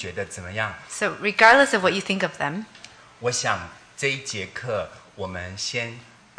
觉得怎么样？ So regardless of what you think of them, 我想这一节课我们先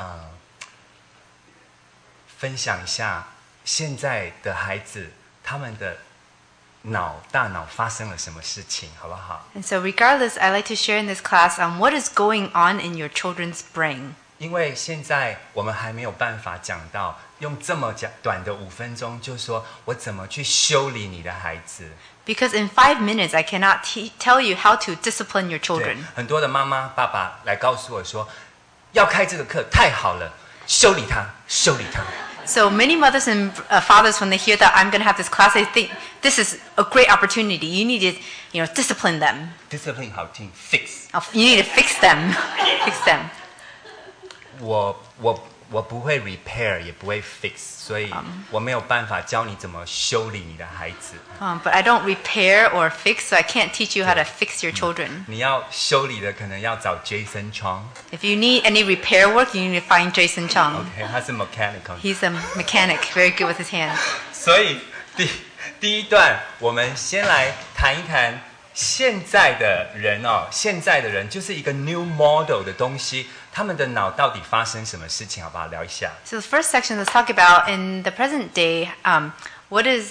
分享一下现在的孩子他们的大脑发生了什么事情，好不好？ and so regardless, I like to share in this class on what is going on in your children's brain. 因为现在我们还没有办法讲到用这么短的5分钟，就说我怎么去修理你的孩子。 Because in 5 minutes, I cannot tell you how to discipline your 对 children. 很多的妈妈爸爸来告诉我说，要开这个课太好了，修理他，修理他。 So many mothers and fathers, when they hear that I'm going to have this class, they think this is a great opportunity. You need to, discipline them. Discipline 好听 ，fix。 You need to fix them. Fix them. 我不会 repair， 也不会 fix， 所以我没有办法教你怎么修理你的孩子。 But I don't repair or fix, so I can't teach you how to fix your children. 你要修理的可能要找 Jason Chong， If you need any repair work, you need to find Jason Chung. OK， 他是 mechanical。 He's a mechanic, very good with his hands. 所以第一段，我们先来谈一谈现在的人哦，现在的人就是一个 new model 的东西，他们的脑到底发生什么事情，好不好？聊一下。 So the first section, let's talk about in the present day, what is...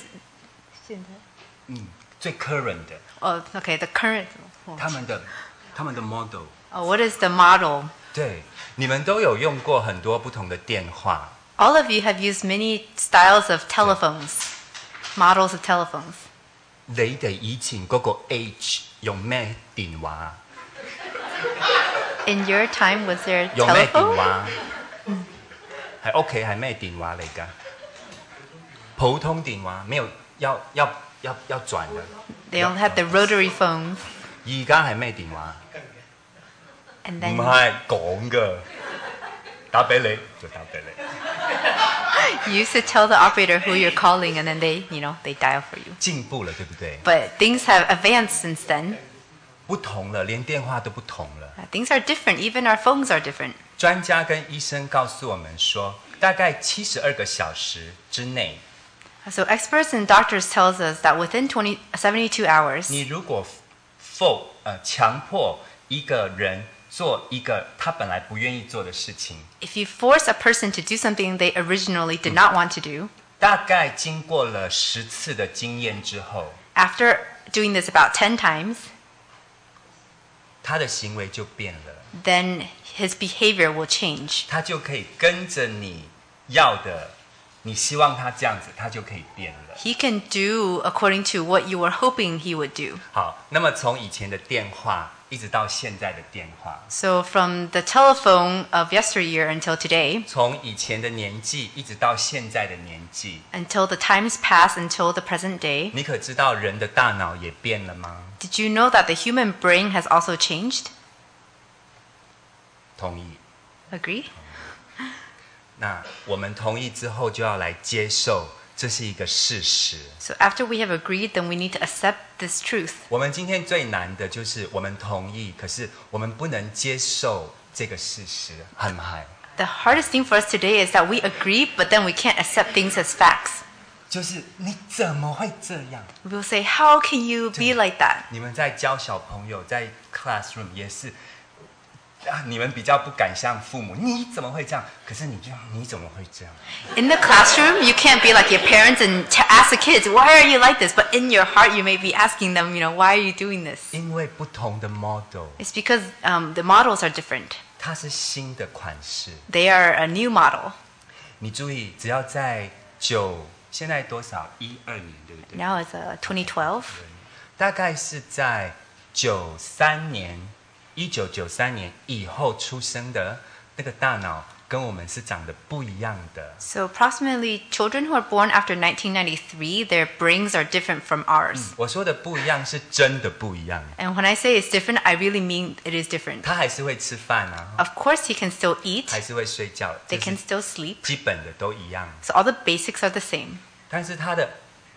最 current 的， Oh, okay, the current... 他们的 model。 what is the model? 对，你们都有用过很多不同的电话。 All of you have used many styles of telephones, models of telephones. 你哋以前嗰個 age 用咩電話？ In your time, was there 用咩電 telephone? 話？喺屋企係咩電話嚟㗎？普通電話，沒有要轉嘅。 They all had the rotary phones. 而家係咩電話？ And 唔 then 係講㗎，打俾你就打俾你。 you used to tell the operator who you're calling, and then they dial for you. 進步了，對不對？ But things have advanced since then. 不同了，連電話都不同了。 Things are different. Even our phones are different. 專家跟醫生告訴我們說，大概72個小時之內， So experts and doctors tells us that within 72 hours, 你如果強迫一個人做一個他本來不願意做的事情， if you force a person to do something they originally did not want to do, 大概經過了10次的經驗之後， after doing this about 10 times, 他的行為就變了， then his behavior will change. 他就可以跟着你要的，你希望他這樣子，他就可以變了。 He can do according to what you were hoping he would do. 好，那麼從以前的電話一直到現在的電話， So from the telephone of yesteryear until today, 從以前的年紀一直到現在的年紀， until the times pass until the present day, 你可知道人的大腦也變了嗎？ did you know that the human brain has also changed? 同意。 Agree? 那我們同意之後，就要來接受，這是一個事實。 So after we have agreed, then we need to accept this truth. 我們今天最難的就是我們同意，可是我們不能接受這個事實，係唔係？ The hardest thing for us today is that we agree, but then we can't accept things as facts. 就是你怎麼會這樣？ We will say, how can you be like that? 你們在教小朋友，在 classroom 也是你們比較不敢向父母，你怎麼會這樣？可是你怎麼會這樣？ In the classroom, you can't be like your parents and ask the kids, why are you like this? But in your heart, you may be asking them, why are you doing this? 因為不同的 model， It's because the models are different. 它是新的款式。 They are a new model. 你注意，只要在現在多少12年，對不對？ Now it's 2012. 大概是在1993年以後出生的那個大腦，跟我們是長得不一樣的。 So approximately children who are born after 1993, their brains are different from ours. 我說的不一樣是真的不一樣。 And when I say it's different, I really mean it is different. 他還是會吃飯啊， Of course, he can still eat. 還是會睡覺， They 這 can 是 still sleep. 基本的都一樣。 So all the basics are the same. 但是他的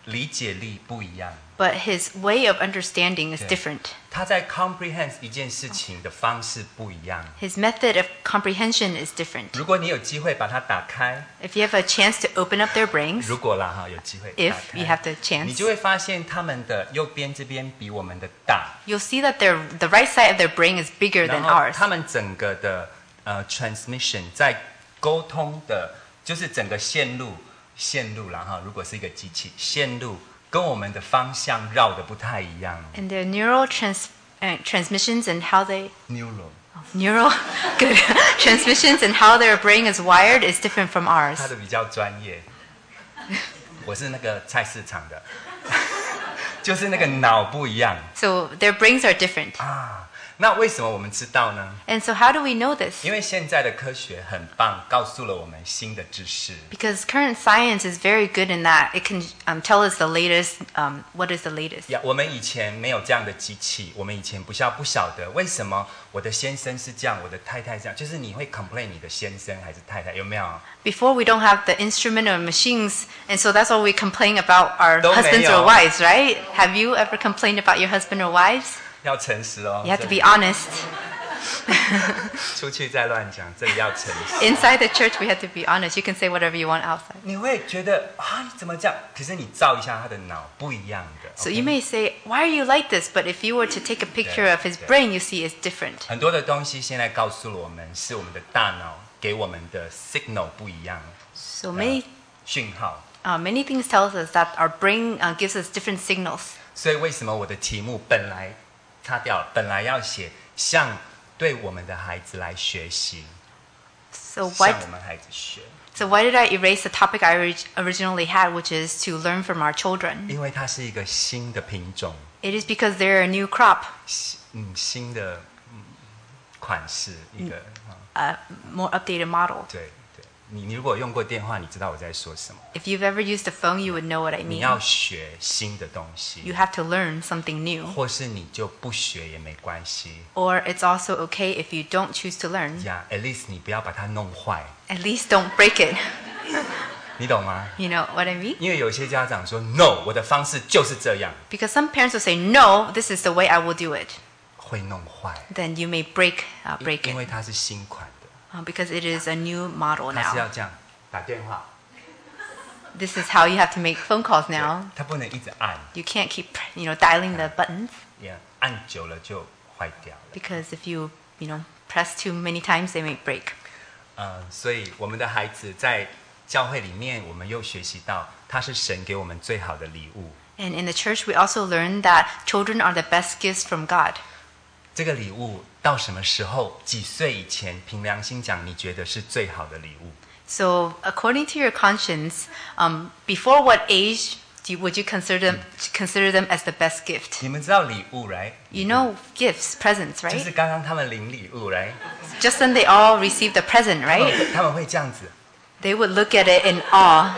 理解力不一样， but his way of understanding is 对 different. 他在 comprehend 一件事情的方式不一样。 His method of comprehension is different. 如果你有机会把它打开， If you have a chance to open up their brains, 如果啦哈有机会 if 打 you 开 have the chance, 你就会发现他们的右边这边比我们的大， you'll see that the right side of their brain is bigger 然 than 后 ours. 他们整个的transmission 在沟通的，就是整个线路啦哈，如果是一个机器，线路跟我们的方向绕的不太一样。 And their neural transmissions and how they neural good transmissions and how their brain is wired is different from ours. 他的比较专业，我是那个菜市场的，就是那个脑不一样 So their brains are different. 啊。那为什么我们知道呢？ And so how do we know this? 因为现在的科学很棒，告诉了我们新的知识。 Because current science is very good in that it can tell us the latest. What is the latest? 呀，我们以前没有这样的机器，我们以前不晓得为什么我的先生是这样，我的太太这样，就是你会 complain 你的先生还是太太，有没有？ Before we don't have the instrument or machines, and so that's why we complain about our 都没有。 husbands or wives, right? Have you ever complained about your husband or wives? 要诚实哦， You have to be honest. 出去再乱讲，这里要诚实。 Inside the church, we have to be honest. You can say whatever you want outside. 你会觉得啊，你怎么这样？可是你照一下他的脑，不一样的。 So OK？ you may say, why are you like this? But if you were to take a picture of his brain, you see it's different. 很多的东西现在告诉了我们，是我们的大脑给我们的 signal 不一样， So many 讯号。 many things tells us that our brain gives us different signals. 所以为什么我的题目本来擦掉了，本来要写向对我们的孩子来学习， So 向 why 我们孩子学， did I erase the topic I originally had, which is to learn from our children? 因为它是一个新的品种， It is because they're a new crop, 新的款式，一个 a more updated model. 对对，你如果用过电话，你知道我在说什么。 If you've ever used a phone, you would know what I 你 mean. 要学新的东 You 西， have to learn something new. 或是你就不学也没关系 Or it's also okay if you don't choose to learn. 呀。At least 你不要把它弄坏， At least don't break it. 你懂吗？ You know what I mean? 因为有些家长说 No， 我的方式就是这样， Because some parents will say, no, this is the way I will do it. 会弄坏， Then you may break 因 it 为它是新款的， because it is a new model 它是要 now. 这样打电话， This is how you have to make phone calls now. 它不能一直按， You can't keep, dialing the buttons 按久了就坏掉了。 because if you, press too many times, they may break. 所以我们的孩子在教会里面，我们又学习到，他是神给我们最好的礼物。 And in the church, we also learn that children are the best gifts from God. 这个礼物到什么时候、几岁以前，凭良心讲，你觉得是最好的礼物？ So, according to your conscience, before what age would you consider them as the best gift? 你们知道礼物，right？ You know gifts, presents, 就 right? 是刚刚他们领礼物，right？ Just then they all received a present, right? 他们会这样子， They would look at it in awe.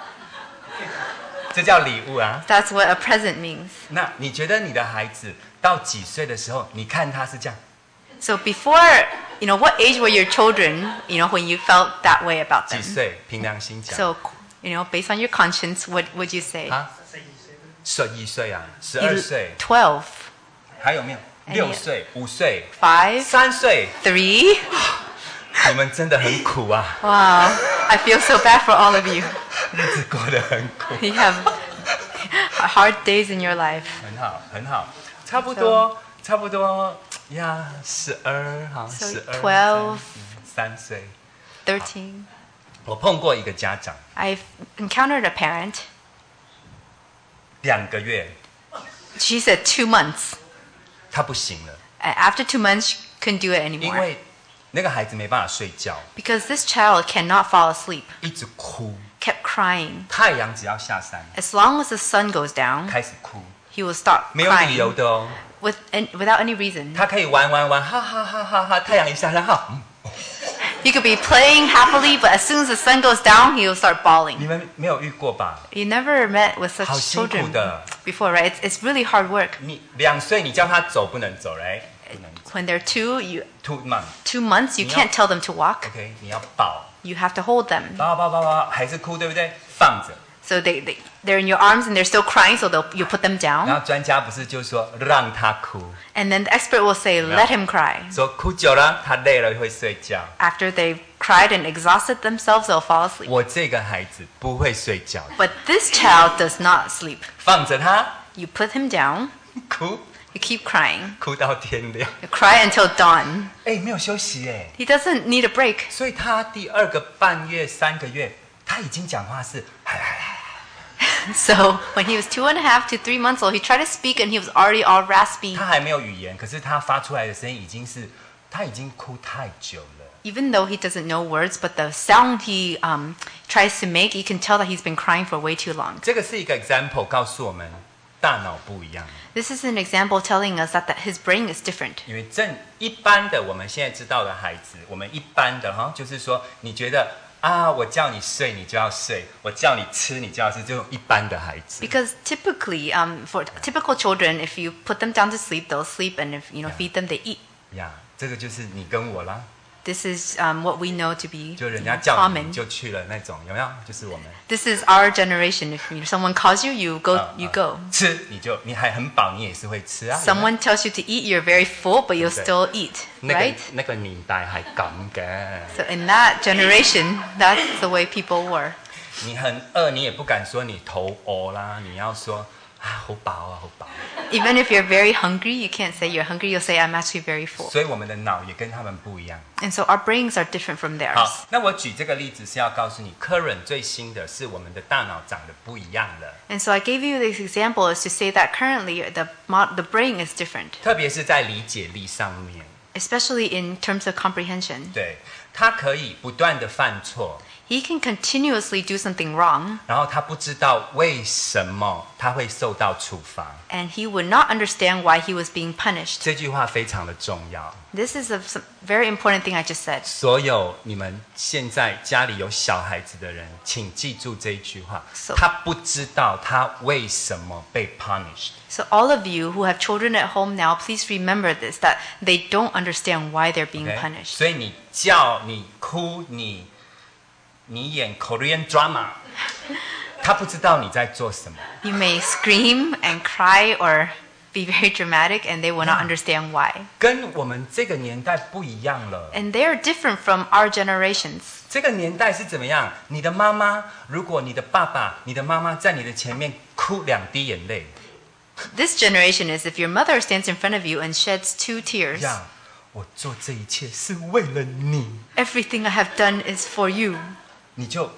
这叫礼物啊。 That's what a present means. 那你觉得你的孩子到几岁的时候，你看他是这样？ So before, what age were your children, when you felt that way about 几 them? 岁？凭良心讲 So, based on your conscience, what would you say? 啊，11岁啊，12岁， 12, 还有没有？6岁、5岁、 5, 3岁， 3. 你们真的很苦啊， Wow, I feel so bad for all of you. 日子过得很苦。 You have hard days in your life. 很好，很好，差不多呀，12好 So ，12、 12 3岁。 13. 我碰过一个家长， I've encountered a parent. 2个月 She said 2 months. 他不行了， After 2 months, she couldn't do it 因 anymore. 为那个孩子没办法睡觉， Because this child cannot fall asleep, 一直哭， kept crying. 太阳只要下山， As long as the sun goes down, 开始哭， he will start 没有理由 crying 的哦。 without any reason. 他可以玩，哈哈哈哈哈，太阳一下山，哈， He could be playing happily, but as soon as the sun goes down, he will start bawling. 你们没有遇过吧？ You never met with such 好辛苦 children 的。 before, right? It's really hard work. 你2岁，你叫他走不能走，来，不能走 When they're 2, ，2 months，OK， 2 months, you can't tell them to walk. 你要抱， You have to hold them. 抱，还是哭，对不对？放着， So they're in your arms and they're still crying, so you put them 然 down. 后专家不是就说让他哭， And then the expert will say, let him cry. 说哭久了他累了会睡觉。 After they've cried and exhausted themselves, they'll fall asleep. 我这个孩子不会睡觉的， But this child does not sleep. 放着他 You put him down, 哭， you keep crying. 哭到天亮。 You cry until dawn. 哎，没有休息哎， He doesn't need a break. 所以他第2个半月、3个月，他已经讲话是， So when he was 2.5 to 3 months old, he tried to speak and he was already all raspy. 他还没有语言，可是他发出来的声音已经是，他已经哭太久了。 Even though he doesn't know words, but the sound he tries to make, you can tell that he's been crying for way too long. 这个是一个 example， 告诉我们大脑不一样。 This is an example telling us that his brain is different. 因为一般的我们现在知道的孩子，我们一般的哈，就是说，你觉得啊，我叫你睡你就要睡，我叫你吃你就要吃，这种一般的孩子。 Because typically, for typical children, if you put them down to sleep, they'll sleep, and if feed them, they eat. 呀，这个就是你跟我啦， This is what we know to be 就人家叫你 common. 就去了那种，有没有？就是我们。 This is our generation. If someone calls you, you go. You go. 吃你还很饱，你也是会吃啊。有没有 Someone tells you to eat, you're very full, but you'll Okay. still eat, 那 right? 个年代係咁嘅， So in that generation, that's the way people were. 你很餓，你也不敢說你頭餓啦，你要說啊好飽啊好飽。 Even if you're very hungry, you can't say you're hungry. You'll say, I'm actually very full. 所以我們的腦也跟他們不一樣。 And so our brains are different from theirs. 好，那我舉這個例子是要告訴你，current 最新的是我們的大腦長得不一樣了， And so I gave you this example is to say that currently the brain is different, 特別是在理解力上面， especially in terms of comprehension. 對，他可以不斷的犯錯。 He can continuously do something wrong, 然後他不知道為什麼他會受到處罰， and he would not understand why he was being punished. 這句話非常的重要。 This is a very important thing I just said. 所有你們現在家裡有小孩子的人，請記住這一句話。 So- 他不知道他為什麼被 punished。 So all of you who have children at home now, please remember this, that they don't understand why they're being OK？ punished. 所以你叫你哭你演 Korean drama， 他不知道你在做什麼。 You may scream and cry or be very dramatic, and they will not understand why. 跟我們這個年代不一樣了。 And they are different from our generations. 這個年代是怎麼樣？你的媽媽，如果你的爸爸、你的媽媽在你的前面哭2滴眼淚， This generation is if your mother stands in front of you and sheds 2 tears, 呀，我做這一切是為了你， everything I have done is for you, 你就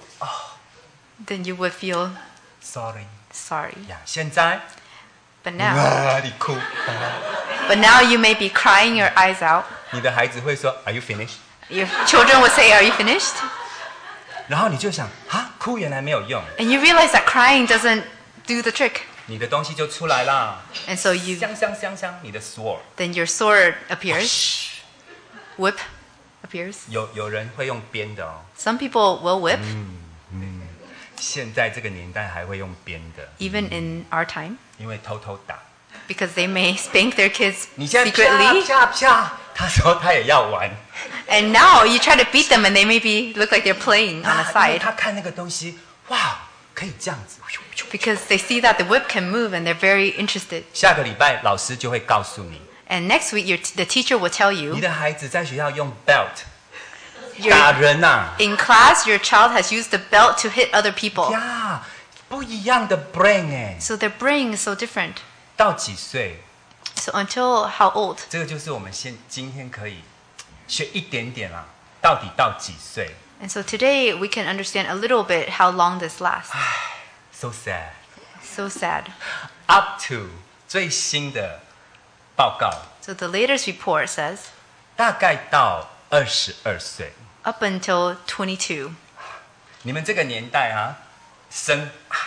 then you would feel sorry sorry. 呀。現在 But now, 啊，你哭， but now you may be crying your eyes out. 你的孩子會說 Are you finished？ Your children would say, "Are you finished?" 然後你就想啊，哭原來沒有用， And you realize that crying doesn't do the trick. 你的東西就出來啦， And so you 香，你的 sword。 then your sword appears, whip appears. 有人會用鞭的哦， Some people will whip, 現在這個年代還會用鞭的， even in our time, 因為偷偷打。 because they may spank their kids 你現在 secretly. 啪，他說他也要玩。 And now you try to beat them, and they maybe look like they're playing on the 因為 side 他看那個東西，哇，可以這樣子。 because they see that the whip can move, and they're very interested. 下個禮拜老師就會告訴你， And next week, the teacher will tell 你 you 的孩子在學校用 belt your, 打人吶、 in class your child has used the belt to hit other people. 呀，不一樣的 brain 哎， So their brain is so different. 到幾歲？ So until how old? 這個就是我們今天可以學一點點啦，到底到幾歲 And so today we can understand a little bit how long this lasts. ？So sad. So sad. Up to 最新的報告， So the latest report says 大概到22歲。 up until 22. 你們這個年代啊，生。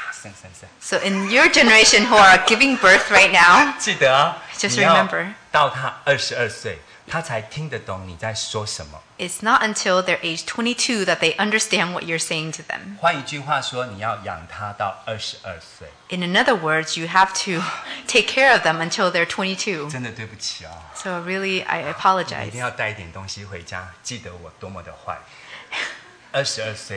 So in your generation who are giving birth right now, 記得啊， Just 你要 remember. 到他22歲，他才聽得懂你在說什麼。 it's not until they're age 22 that they understand what you're saying to them. 換一句話說，你要養他到22歲。 In other words, you have to take care of them until they're 22. 真的對不起啊， So really, I 你一 apologize. 定要帶一點東西回家，記得我多麼的壞。22歲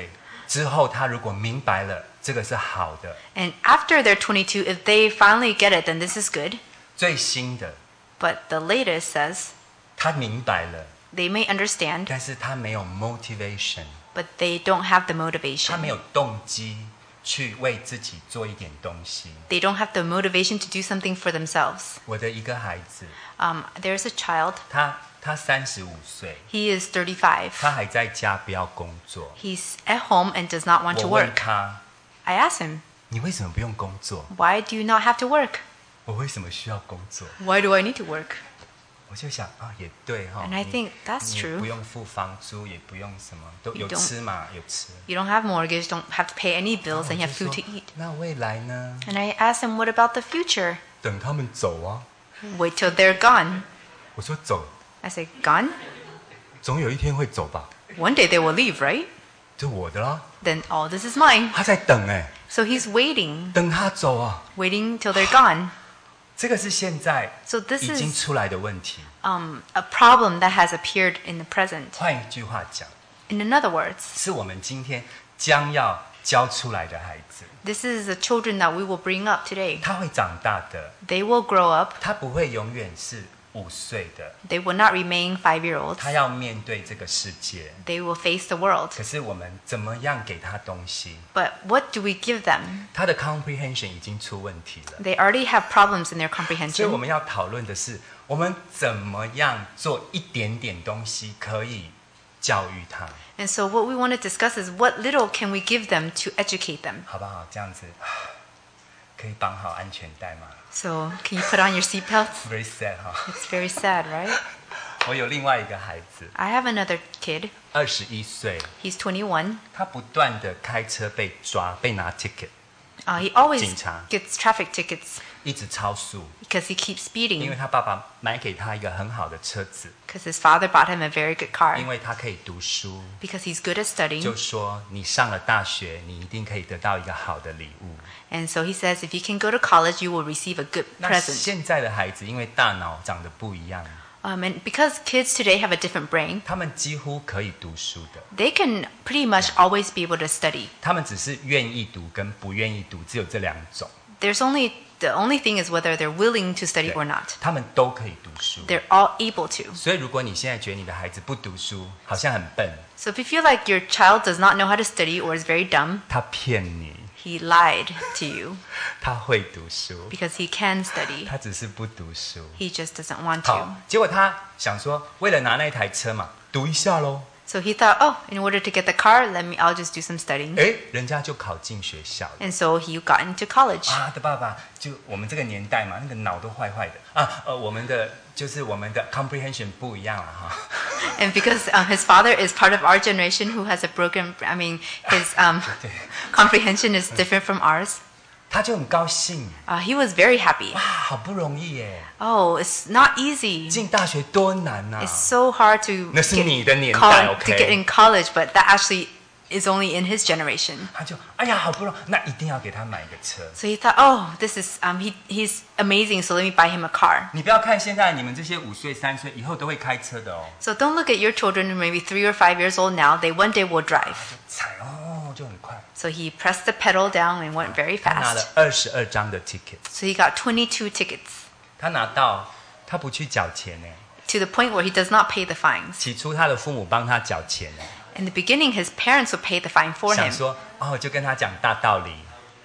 之后他如果明白了，这个是好的。 And after they're 22, if they finally get it, then this is good. 最新的， But the latest says 他明白了， they may understand, 但是他没有 motivation， but they don't have the 他 motivation. 没有动机去为自己做一点东西。 They don't have the motivation to do something for themselves. 我的一个孩子， There's a child. 他35岁， He is 35. 他还在家不要工作。 He's at home and does not want 我 to 问 work. 他， I asked him, 你为什么不用工作？ why do you not have to work? 我为什么需要工作？ Why do I need to work? 我就想啊，也对哈。 And I think that's 你 true. 不用付房租，也不用什么，都 You 有 don't- 吃嘛，有吃。 You don't have mortgage, don't have to pay any bills, 我 and you 就 have food 说 to eat. 那未来呢？ And I asked him, what about the future? 等他们走啊。 Wait till they're gone. 我说走， I said, gone? 总有一天会走吧， One day they will leave, right? 就我的啦。 Then all this is mine. 他在等哎， So he's waiting, 等他走啊。 waiting till they're gone. 这个是现在 So this 已经 is 出来的问题。 a problem that has appeared in the present. 换一句话讲， In other words, 是我们今天将要教出来的孩子， this is the children that we will bring up today. 他会长大的， They will grow up. 他不会永远是5岁的， They will not remain 5-year-olds. 他要面对这个世界。 They will face the world. 可是我们怎么样给他东西？ But what do we give them? 他的 comprehension 已经出问题了。 They already have problems in their 所以我 comprehension. 们要讨论的是，我们怎么样做一点点东西可以教育他， And so what we want to discuss is what little can we give them to educate them. 好不好？这样子可以绑好安全带吗 So can you put on your seatbelts? ？Very sad 哈。 It's very sad, right? 我有另外一个孩子， I have another kid. 21岁， He's 21. 他不断的开车被抓，被拿 ticket， He always 警察。 gets traffic tickets 一直超速， because he keeps 因为 speeding 他爸爸买给他一个很好的车子， because his father bought him a very good 因 car 为他可以读书， because he's good at 就 studying. 说你上了大学，你一定可以得到一个好的礼物。 And so he says if you can go to college, you will receive a good 那 present. 现在的孩子因为大脑长得不一样， And because kids today have a different brain, 他们几乎可以读书的， they can pretty much always be able to study. 他们只是愿意读跟不愿意读，只有这2种。 The only thing is whether they're willing to study 对 or not. 他们都可以读书。 They're all able to. 所以如果你现在觉得你的孩子不读书，好像很笨， So if you feel like your child does not know how to study or is very dumb, 他骗你， he lied to you 他会读书， because he can study. 他只是不读书。 He just doesn't want 好 to.， 结果他想说，为了拿那台车嘛，读一下喽。 So he thought, oh, in order to get the car, I'll just do some studying. 哎，人家就考进学校了。 And so he got into college. 啊，他的爸爸就我们这个年代嘛，那个脑都坏坏的啊。我们的 comprehension 不一样了哈。 And because his father is part of our generation who has a broken, his comprehension is different from ours. 他就很高兴， He was very happy. 哇，好不容易耶， Oh, it's not easy. 进大学多难呐、 It's so hard to 那是你的年代 to get in college, but that actually is only in his generation. 他就哎呀，好不容易，那一定要给他买一个车。 So he thought, oh, this is he's amazing, so let me buy him a car. 你不要看现在你们这些5岁、3岁以后都会开车的哦， So don't look at your children who may be 3 or 5 years old now. They one day will drive. 踩哦就很快。 So he pressed the pedal down and went very 他拿了 fast. 22张的 ticket， So he got 22 tickets 他拿到他不去缴钱呢。 to the point where he does not pay the fines. 起初他的父母帮他缴钱呢， In the beginning, his parents would pay the fine for 想 him. 说哦就跟他讲大道理。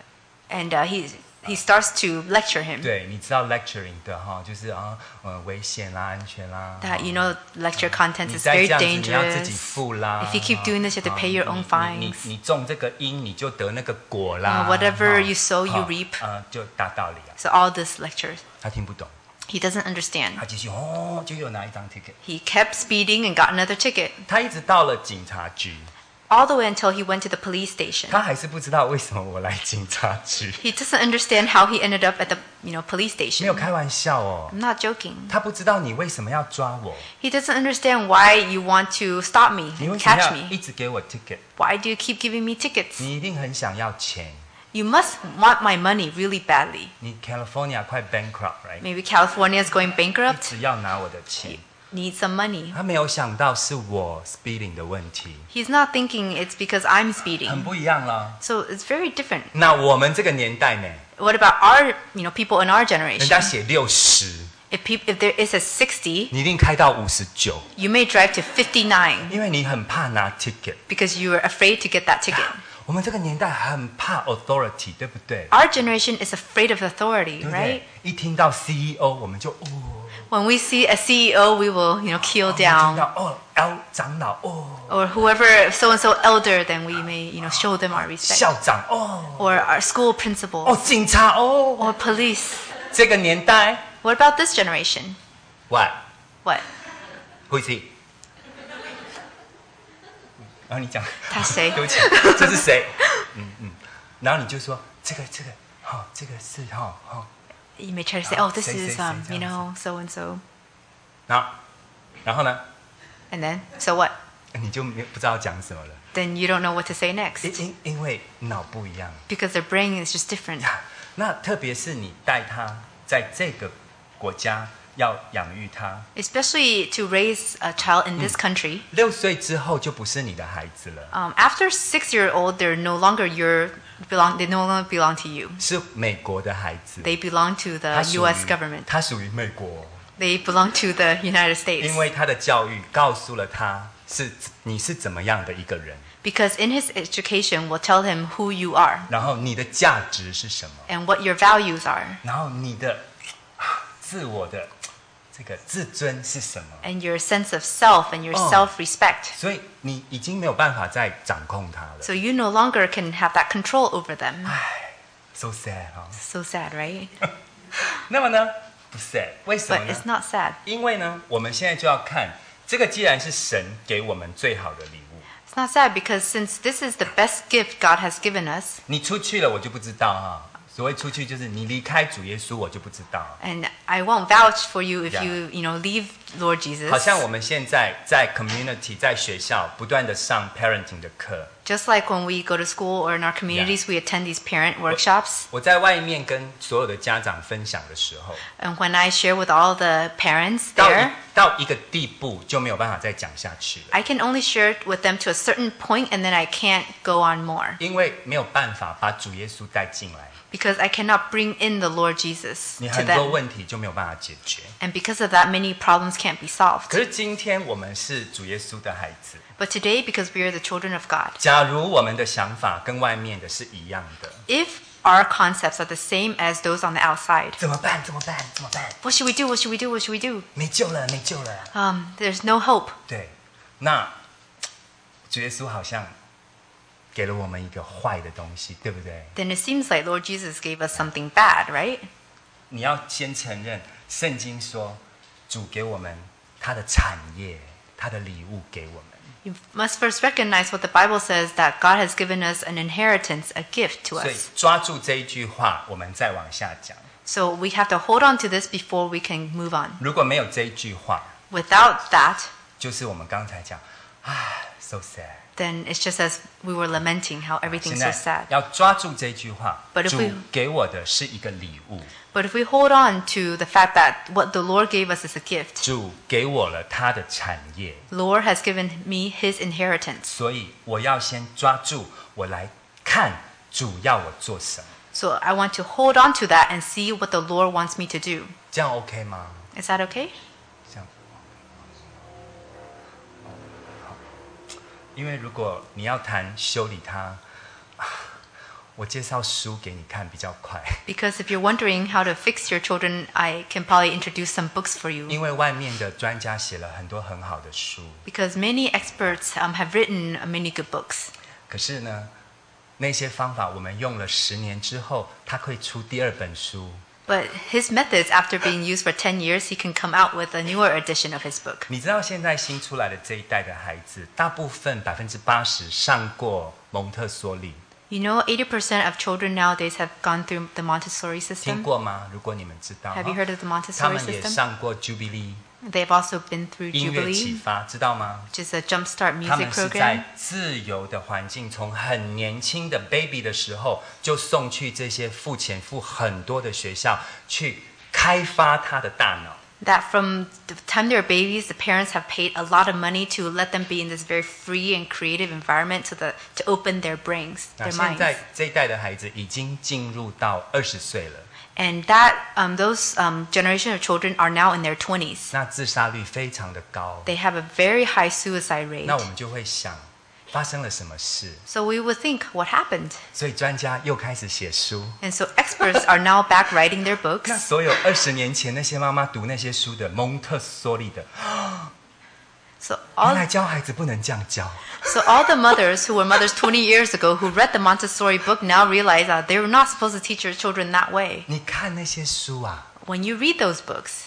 And he starts to lecture him 对，你知道 lecturing 的哈，就是危险啦、安全啦。 that, lecture content 你 is 再 very 这样子，你要自己 dangerous. 付啦。 If you keep doing this, you have to pay your own 你 fines. 你种这个因，你就得那个果啦。 Whatever 哈 you sow, you 哈 reap. 就大道理啊。 So all this lectures, 他听不懂， he doesn't understand. 他继续就又拿一张 ticket。 He kept speeding and got another ticket, 他一直到了警察局， all the way until he went to the police station. 他还是不知道为什么我来警察局。 He doesn't understand how he ended up at the police 没有 station. 开玩笑哦， I'm not joking. 他不知道你为什么要抓我， He doesn't understand why you want to stop me, 你为什么 catch 要 me. 一直给我 ticket？ Why do you keep giving me tickets? 你一定很想要钱， You must want my money really badly. 你 California 快 bankrupt，right？ Maybe California is going 一 bankrupt. 直要拿我的钱。 need some money. 他没有想到是我 speeding 的问题， He's not thinking it's because I'm 很 speeding. 不一样啦。 So it's very different. 那我们这个年代呢， What about our, people in our 人家 generation? 写60， If there is a 60, 你一定开到59， you may drive to 59 因为你很怕拿 ticket。 because you are afraid to get that ticket. 我们这个年代很怕 authority， 对不对？ Our generation is afraid of authority, 对不 right? 对？一听到 CEO， 我们就 When we see a CEO, we will, keel 听 down. 到L 长老 Or whoever so-and-so elder, then we may, show them our respect. 校长 Or our school principals. 警察 Or police. 这个年代 What about this generation? what What? who is he？ 然后你讲， 他谁？ 对不起，这是谁？然后你就说这个，这个是 You may try to say, oh, this 谁 is, 这样子。 so-and-so. 然后呢， And then, so what? 你就不知道讲什么了， Then you don't know what to say next. 因为脑不一样。 Because their brain is just different. 那特别是你带他在这个国家要养育他 Especially to raise a child in this country. ，6岁之后就不是你的孩子了， After 6-year-old, they no longer belong to you. 是美国的孩子。 They belong to the 他属于 U.S. government. 他属于美国， They belong to the United States. 因为他的教育告诉了他你是怎么样的一个人， Because in his education will tell him who you are 然后你的价值是什么， and what your values are 然后你的自我的这个自尊是什么。 and your sense of self and your self-respect. 所以你已经没有办法再掌控他了。 So you no longer can have that control over them. So sad 哈。 So sad, right? 那么呢，不 sad， 为什么 But 呢 it's？not sad. 因为呢，我们现在就要看这个，既然是神给我们最好的礼物， It's not sad because since this is the best gift God has given us, 你出去了我就不知道哈。所谓出去就是你离开主耶稣，我就不知道。 and I won't vouch for you if Yeah. you leave Lord Jesus. 好像我们现在在 community 在学校不断的上 parenting 的课， Just like when we go to school or in our communities, we attend these parent workshops. 我在外面跟所有的家长分享的时候， And when I share with all the parents 到一个地步就没有办法再讲下去了， I can only share it with them to a certain point and then I can't go on more 因为没有办法把主耶稣带进来， because I cannot bring in the Lord Jesus 你 to 很多 them. 问题就没有办法解决。 And because of that, many problems can't be solved. 可是今天我们是主耶稣的孩子， But today, because we are the children of God, 假如我们的想法跟外面的是一样的， if our concepts are the same as those on the outside, 怎么办？怎么办？怎么办？ what should we do? What should we do? What should we do? 没救了，没救了。 There's no hope. 对，那主耶稣好像给了我们一个坏的东西，对不对？ Then it seems like Lord Jesus gave us something bad, right? 你要先承认，圣经说主给我们他的产业，他的礼物给我们。 You must first recognize what the Bible says, that God has given us an inheritance, a gift to 所以 us. 抓住这一句话，我们再往下讲。 So we have to hold on to this before we can move on. 如果没有这一句话， Without that, 就是我们刚才讲，so sad。 then it's just as we were lamenting how 现 everything's 在 so sad. 要抓住这句话， But if 主 we- 给我的是一个礼物， But if we hold on to the fact that what the Lord gave us is a gift, 主给我了他的产业， Lord has given me his inheritance. 所以我要先抓住，我来看主要我做什么， So I want to hold on to that and see what the Lord wants me to do. 这样 OK 吗？ Is that okay? 这样，好，因为如果你要谈修理它，我介绍书给你看比较快， Because if you're wondering how to fix your children, I can probably introduce some books for you. 因为外面的专家写了很多很好的书， Because many experts have written many good books. 可是呢，那些方法我们用了10年之后，他会出第2本书。 But his methods, after being used for 10 years, he can come out with a newer edition of his book. 你知道现在新出来的这一代的孩子，大部分80%上过蒙特梭利， You know, 80% of children nowadays have gone through the Montessori 听 system. 过吗？如果你们知道， Have you heard of the 他 Montessori 们也 system? 上过 Jubilee They've also been through 音乐启 Jubilee, 发，知道吗？ which is a jumpstart 他 music 们是 program. 在自由的环境，从很年轻的 baby 的时候，就送去这些付钱付很多的学校，去开发他的大脑。 That from the time they're babies, the parents have paid a lot of money to let them be in this very free and creative environment to open their brains, 那 their 现在 minds. 这一代的孩子已经进入到20岁了， And that those generation of children are now in their 20s. 那自杀率非常的高。 They have a very high suicide rate. 那我们就会想，发生了什么事？ So we would think, what happened? 所以专家又开始写书。 And so experts are now back writing their 那 books. 所有20年前那些妈妈读那些书的，蒙特梭利的， So 原 all 来教孩子不能这样教。 So all the mothers who were mothers 20 years ago who read the Montessori book now realize that they were not supposed to teach their children that way. 你看那些书啊， When you read those books,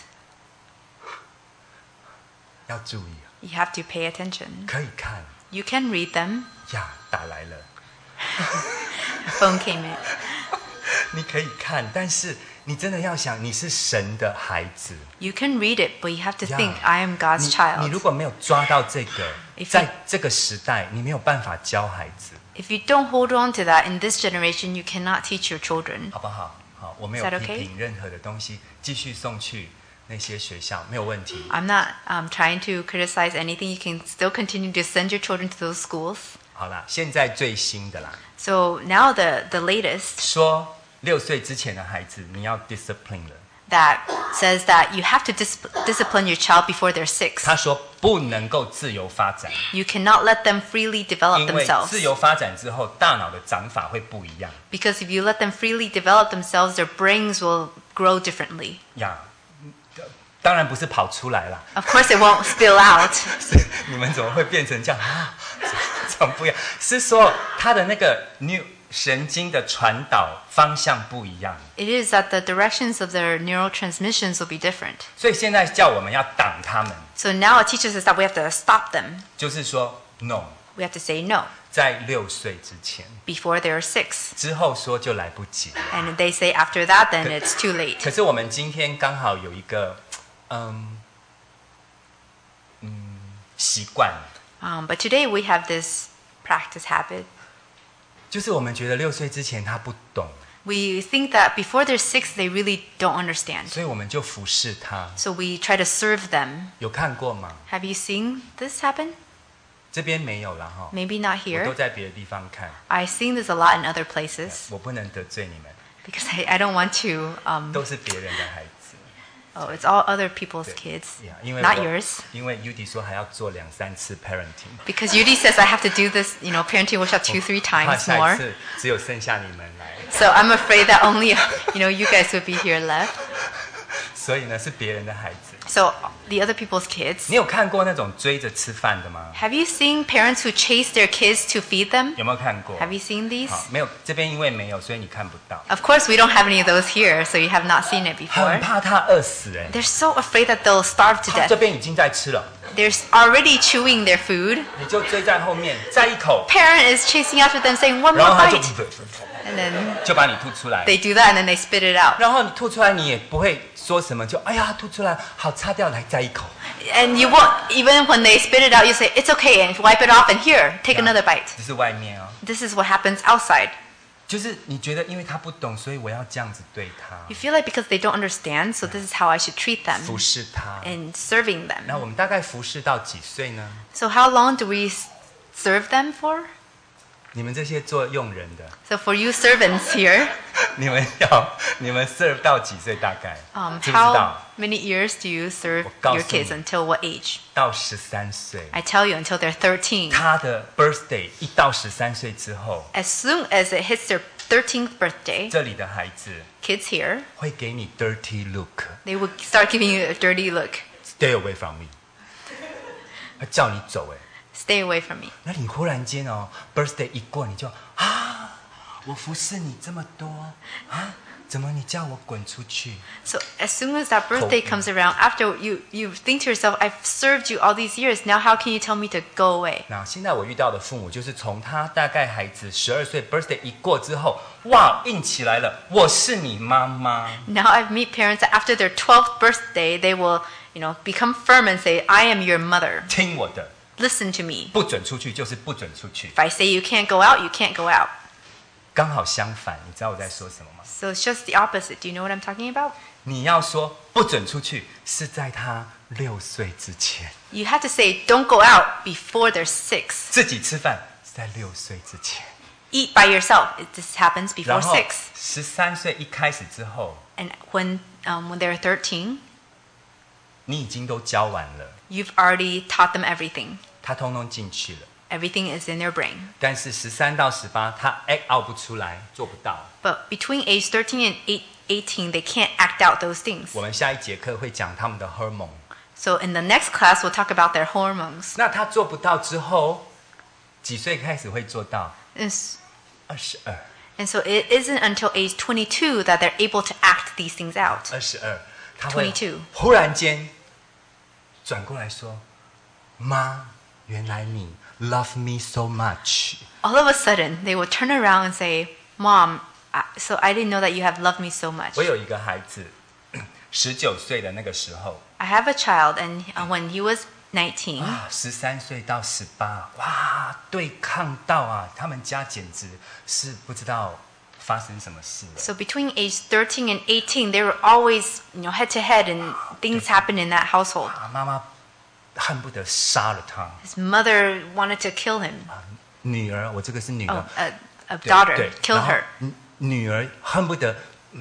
要注意， you have to pay attention. 可以看 You can read them. 呀，打来了， Phone came in. 你可以看，但是你真的要想，你是神的孩子。 You can read it, but you have to 呀 think, I am God's 你如 child. 果没有抓到这个， If you- 在这个时代，你没有办法教孩子， If you don't hold on to that in this generation, you cannot teach your children. 好不好？好，我没有 Is that 批 okay? 评任何的东西，继续送去那些学校没有问题。 I'm not trying to criticize anything. You can still continue to send your children to those schools. 好啦，现在最新的啦， So now the latest 说6岁之前的孩子你要 discipline 了。 that says that you have to discipline your child before they're 6. 他说不能够自由发展， You cannot let them freely develop 因为 themselves. 自由发展之后，大脑的长法会不一样 Because if you let them freely develop themselves, their brains will grow differently. 呀。当然不是跑出来啦， Of course, it won't spill out. 是你们怎么会变成这样啊？怎么不一样？是说他的那个神经的传导方向不一样， It is that the directions of their neurotransmissions will be different. 所以现在叫我们要挡他们， So now it teaches us that we have to stop them. 就是说 no， We have to say no 在6岁之前， before they're 6. 之后说就来不及。 And they say after that, then it's too late. 可是我们今天刚好有一个习惯， But today we have this practice habit. 就是我们觉得6岁之前他不懂， We think that before they're 6, they really don't understand. 所以我们就服侍他。 So we try to serve them. 有看过吗？ Have you seen this happen? 这边没有啦哈， Maybe not 我都 here. 在别的地方看， I've seen this a lot in other places 我不能得罪你们， because I don't want to. 都是别人的孩子。 Oh, it's all other people's 对 kids, 呀，因为 not 我 yours. 因为 Udi 说还要做2-3次 parenting， Because Yudi says I have to do this, parenting workshop 2-3 怕 times 下一 more. 次只有剩下你们来， So I'm afraid that only, you guys would be here left. 所以呢是别人的孩子。 So the other people's kids. 你有看过那种追着吃饭的吗？ Have you seen parents who chase their kids to feed them? 有没有看过？ Have you seen these? 好，没有，这边因为没有，所以你看不到。 Of course, we don't have any of those here, so you have not seen it 很 before. 怕他饿死哎， They're so afraid that they'll starve to 他这 death. 边已经在吃了， They're already chewing their food. 你就追在后面，再一口， Parent is chasing after them, saying one 然 more 后他就 bite, and then 就把你吐出来。 they do that, and then they spit it out. 然后你吐出来，你也不会说什么，就哎呀吐出来，好擦掉，来再一口。 And you won't, even when they spit it out, you say it's okay, and wipe it off, and here, take another bite. 这是外面哦， This is what happens outside. 就是你觉得因为他不懂，所以我要这样子对他， You feel like because they don't understand, so this is how I should treat them 服侍他。 in serving them. 那我们大概服侍到几岁呢？ So how long do we serve them for? 你们这些做佣人的， So for you servants here, 你们 serve 到几岁？大概知不知 how 道？ many years do you serve 我告诉 your kids 你。 until what age? 到13岁， I tell you, until they're 13. 他的 birthday 一到13岁之后， As soon as it hits their 13th birthday, 这里的孩子 kids here, 会给你 dirty look， they will start giving you a dirty look. stay away from me，他叫你走哎。 Stay away from me. 那你忽然间哦，birthday 一过，你就啊，我服侍你这么多啊，怎么你叫我滚出去？ So as soon as that birthday Coping. comes around, after you think to yourself, I've served you all these years, now how can you tell me to go away? 那现在我遇到的父母，就是从他大概孩子12岁 birthday 一过之后，哇，硬起来了，我是你妈妈。 Now I've met parents that after their 12th birthday, they will, become firm and say, I am your mother. 听我的， Listen to me. 不准出去就是不准出去。 If I say you can't go out, you can't go out. 刚好相反，你知道我在说什么吗？ So it's just the opposite. Do you know what I'm talking about? 你要说不准出去，是在他6岁之前； You have to say, don't go out before they're 6. 自己吃饭是在6岁之前。 Eat by yourself. This happens 然 before 后 6. 13岁一开始之后， And when they're 13, 你已经都教完了， you've already taught them everything. 他通通进去了。 Everything is in their brain. 但是13到18，他 act out 不出来，做不到。 But between age 13 and 18, they can't act out those things. 我们下一节课会讲他们的荷尔蒙。 So in the next class, we'll talk about their hormones. 那他做不到之后，几岁开始会做到？22， And so it isn't until age 22 that they're able to act these things out. 22，他会 22 忽然间转过来说：“妈，原来你 love me so much。” All of a sudden, they will turn around and say, Mom, so I didn't know that you have loved me so much. 我有一个孩子，19岁的那个时候。 I have a child, and when he was 19, 13岁到18，哇，对抗到啊，他们家简直是不知道发生什么事了。 so between age 13 and 18, they were always, head to head, and things happened in that household. 妈妈恨不得杀了他。 His mother wanted to kill him. 女儿，我这个是女 Oh, 儿， a 对 daughter, 对 kill 然后 her. 女儿恨不得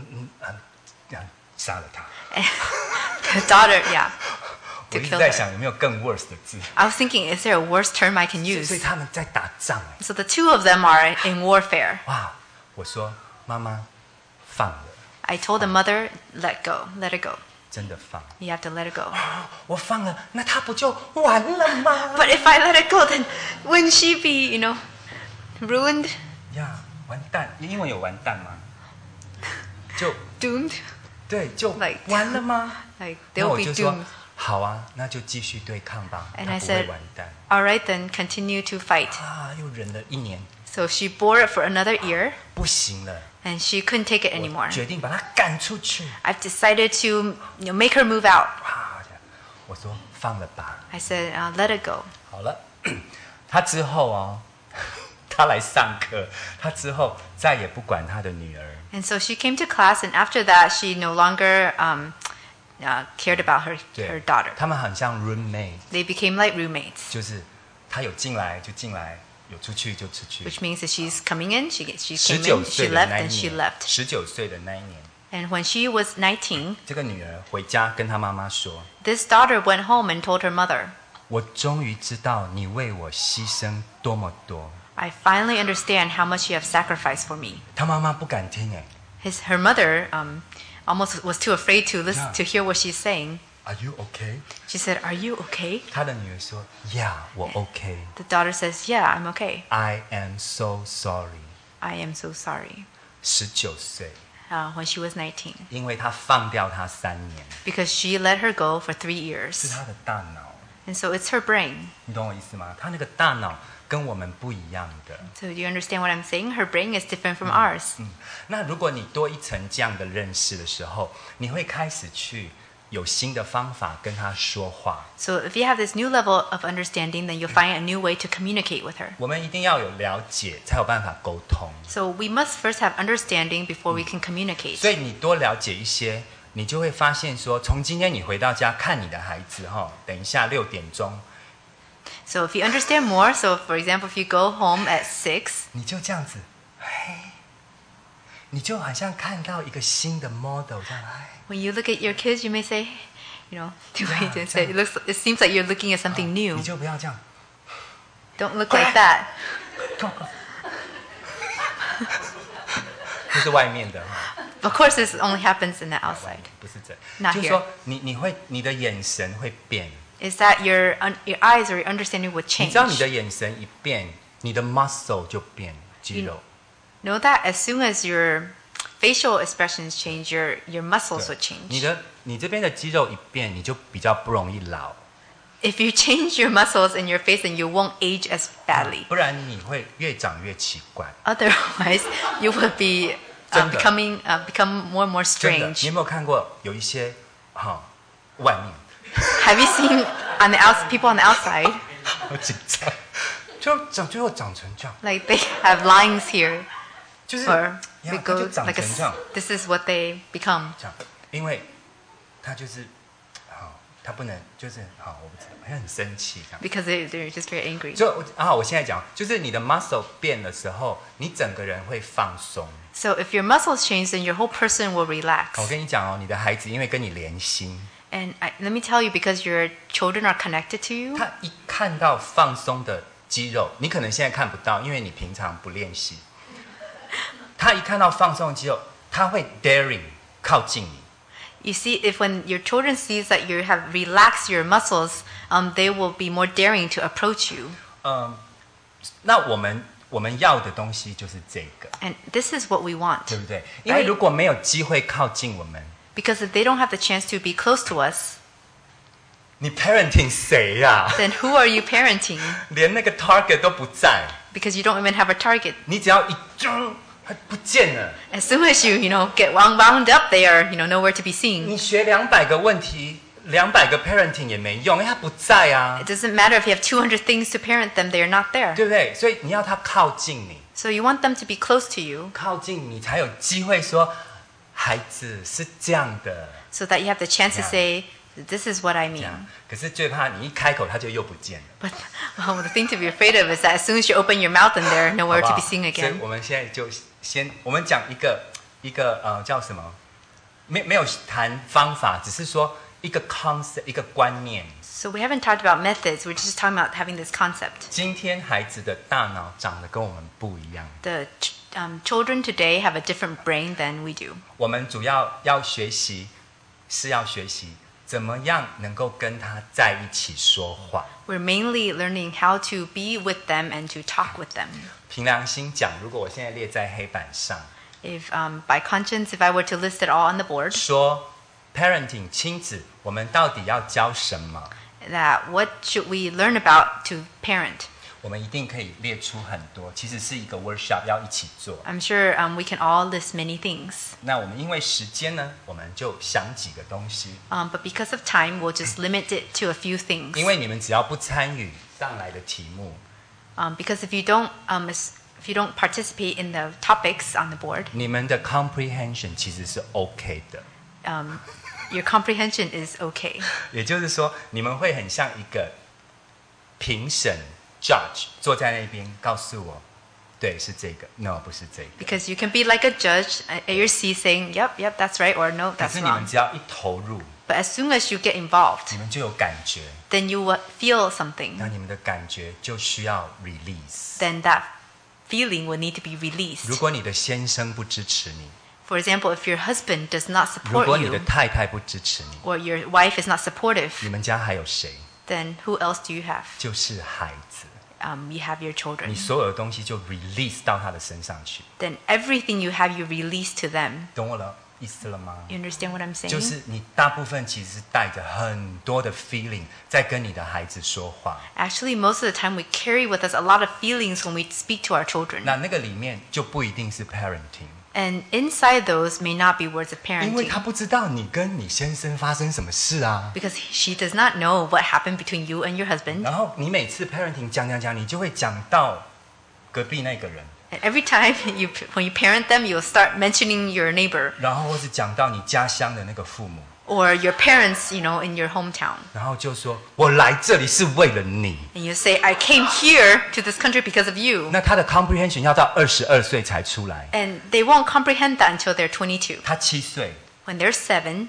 杀了他。 The daughter, yeah, 我 to 一直 kill 在 her. 想有没有更 worse 的字。 I was thinking, is there a worse term I can 所以 use? 他们在打仗哎。 So the two of them are in warfare. 哇，我说妈妈放了， I told the mother, let it go. 真的放了。 You have to let it go. 我放了，那他不就完了吗？ But if I let it go, then wouldn't she be, ruined, 呀，完蛋！英文有完蛋吗？就 doomed? 对，就 Like- 完了吗？ Like 那 they'll 我 be 就说 doomed. 好啊，那就继续对抗吧， And 他 I 不会 said- 完蛋 All right, then continue to fight. 啊！又忍了1年， So she bore it for another year, 不行了， and she couldn't take it 我 anymore. 决定把他赶出去。 I've decided to make her move out. 啊！我说放了吧， I said, let it go. 好了。他之后哦，他来上课，他之后再也不管他的女儿。 And so she came to class, and after that, she no longer cared about her 对 daughter. 他们很像 roommate， They became like roommates, 就是他有进来就进来，有出去就出去。 which means that she's coming in, she came 19 in, 岁 she 的 left, 那一 and she 年 left. ，19岁的那一年， And when she was 19, 这个女儿回家跟她妈妈说 this daughter went home and told her mother, 我终于知道你为我牺牲多么多。 I finally understand how much you have sacrificed for me. 她妈妈不敢听哎 Her mother almost was too afraid to listen Yeah. to hear what she's saying. ，Are you okay？ She said, "Are you okay?" 她的女儿说，Yeah， 我 OK。 The daughter says, "Yeah, I'm okay. I am so sorry。 I am so sorry." 19岁， When she was 19, 因为她放掉她3年， because she let her go for 3 是 years, 她的大脑， and so it's her brain. 你懂我意思吗？她那个大脑跟我们不一样的。 So do you understand what I'm saying? Her brain is different from ours. 那如果你多一层这样的认识的时候，你会开始去有新的方法跟她说话。 So if you have this new level of understanding, then you'll find a new way to communicate with her. 我们一定要有了解，才有办法沟通。 So we must first have understanding before we can communicate. 所以你多了解一些，你就会发现说，从今天你回到家看你的孩子哈，等一下6点钟， So if you understand more, so for example, if you go home at 6, 你就这样子，哎，你就好像看到一个新的 model 这样，哎， when you look at your kids, you may say, the way to say, Yeah. it seems like you're looking at something new. 你就不要这样， Don't look like that. 这是外面的哈。 Of course, this only happens in the outside. 不是这， Not 就是说你的眼神会变， Is that your eyes or your understanding would 你 change? 知道你的眼神一变，你的 muscle 就变肌肉。 Know that as soon as your facial expressions change, your muscles would 你这边的肌肉一变，你就比较不容易老， If you change your muscles in your face, then you won't age as badly. 不然你会越长越奇怪。 Otherwise, you will be 真的。 become more and more 真的， strange. 你有没有看过有一些外面 Have you seen on the people on the outside, 好紧张，就最后长成这样， like they have lines here? 就是 or 呀 we 他就 go 长 like 成这样， this is what they become. 这样，因为他就是好，他不能就是好，我不知道，好像很生气这样。 Because they're just very angry. 就我现在讲，就是你的 muscle 变的时候，你整个人会放松。 So if your muscles change, then your whole person will relax. 我跟你讲哦，你的孩子因为跟你连心， And let me tell you, because your children are connected to you, 他一看到放松的肌肉，你可能现在看不到，因为你平常不练习。他一看到放松的肌肉，他会 daring 靠近你。 you see, if when your children sees that you have relaxed your muscles, they will be more daring to approach you. 那我们要的东西就是这个， And this is what we want. 对不对？因为如果没有机会靠近我们， Because if they don't have the chance to be close to us, 你 parenting 谁呀、 then who are you parenting? 连那个 target 都不在， Because you don't even have a target. 你只要一它不见了。 As soon as you get wound up, they are, nowhere to be seen. 你学200个问题，200个 parenting 也没用，因为他不在啊 It，doesn't matter if you have 200 things to parent them, they are not there. 对不对？所以你要他靠近你， So you want them to be close to you 靠近你才有机会说，孩子是这样的， so that you have the chance to Yeah. say, this is what I 这 mean. 样。可是最怕你一开口，他就又不见了。 But the thing to be afraid of is that as soon as you open your mouth and they're 好 nowhere 不 to 好 be seen 所以 again. 我们现在就先，我们讲一个叫什么？没有谈方法，只是说一个 concept， 一个观念。 So we haven't talked about methods, we're just talking about having this concept. 今天孩子的大脑长得跟我们不一样， The children today have a different brain than we do. 我们主要学习是要学习怎么样能够跟他在一起说话。 We're mainly learning how to be with them and to talk with them. 凭良心讲，如果我现在列在黑板上， If by conscience, if I were to list it all on the board, 说 parenting 亲子，我们到底要教什么？ that what should we learn about to parent? 我们一定可以列出很多，其实是一个 workshop 要一起做。 I'm sure we can all list many things. 那我们因为时间呢，我们就想几个东西， But because of time, we'll just limit it to a few things. 因为你们只要不参与上来的题目， Because if you don't participate in the topics on the board, 你们的 comprehension 其实是 OK 的。 your comprehension is okay. 也就是说，你们会很像一个评审 judge 坐在那边告诉我，对，是这个 ，no 不是这个。 Because you can be like a judge at your seat saying, yep, that's right, or no, 可 that's 是你们 wrong. 只要一投入， But as soon as you get involved, 你们就有感觉， then you will feel something. 那你们的感觉就需要 release。 Then that feeling will need to be released. 如果你的先生不支持你， For example, if your husband does not 如 support 果你的 you, 太太不支持你， or your wife is not supportive, 你们家还有谁？ then who else do you have? 就是孩子， You have your children. 你所有的东西就 release 到他的身上去， Then everything you have, you release to them. 懂我的意思了吗？ You understand what I'm 就 saying? 是你大部分其实是带着很多的 feeling 在跟你的孩子说话， Actually, most of the time, we carry with us a lot of feelings when we speak to our children. 那个里面就不一定是 parenting， And inside those may not be words of 因为 parenting. 他不知道你跟你先生发生什么事啊。 Because she does not know what happened between you and your husband. 然后你每次 parenting 讲，你就会讲到隔壁那个人， And every time when you parent them, you'll start mentioning your neighbor 然后或是讲到你家乡的那个父母， or your parents, in your hometown. 然后就说我来这里是为了你。 And you say, I came here to this country because of you. 那他的 comprehension 要到22岁才出来， And they won't comprehend that until they're 22. 他7岁， When they're 7,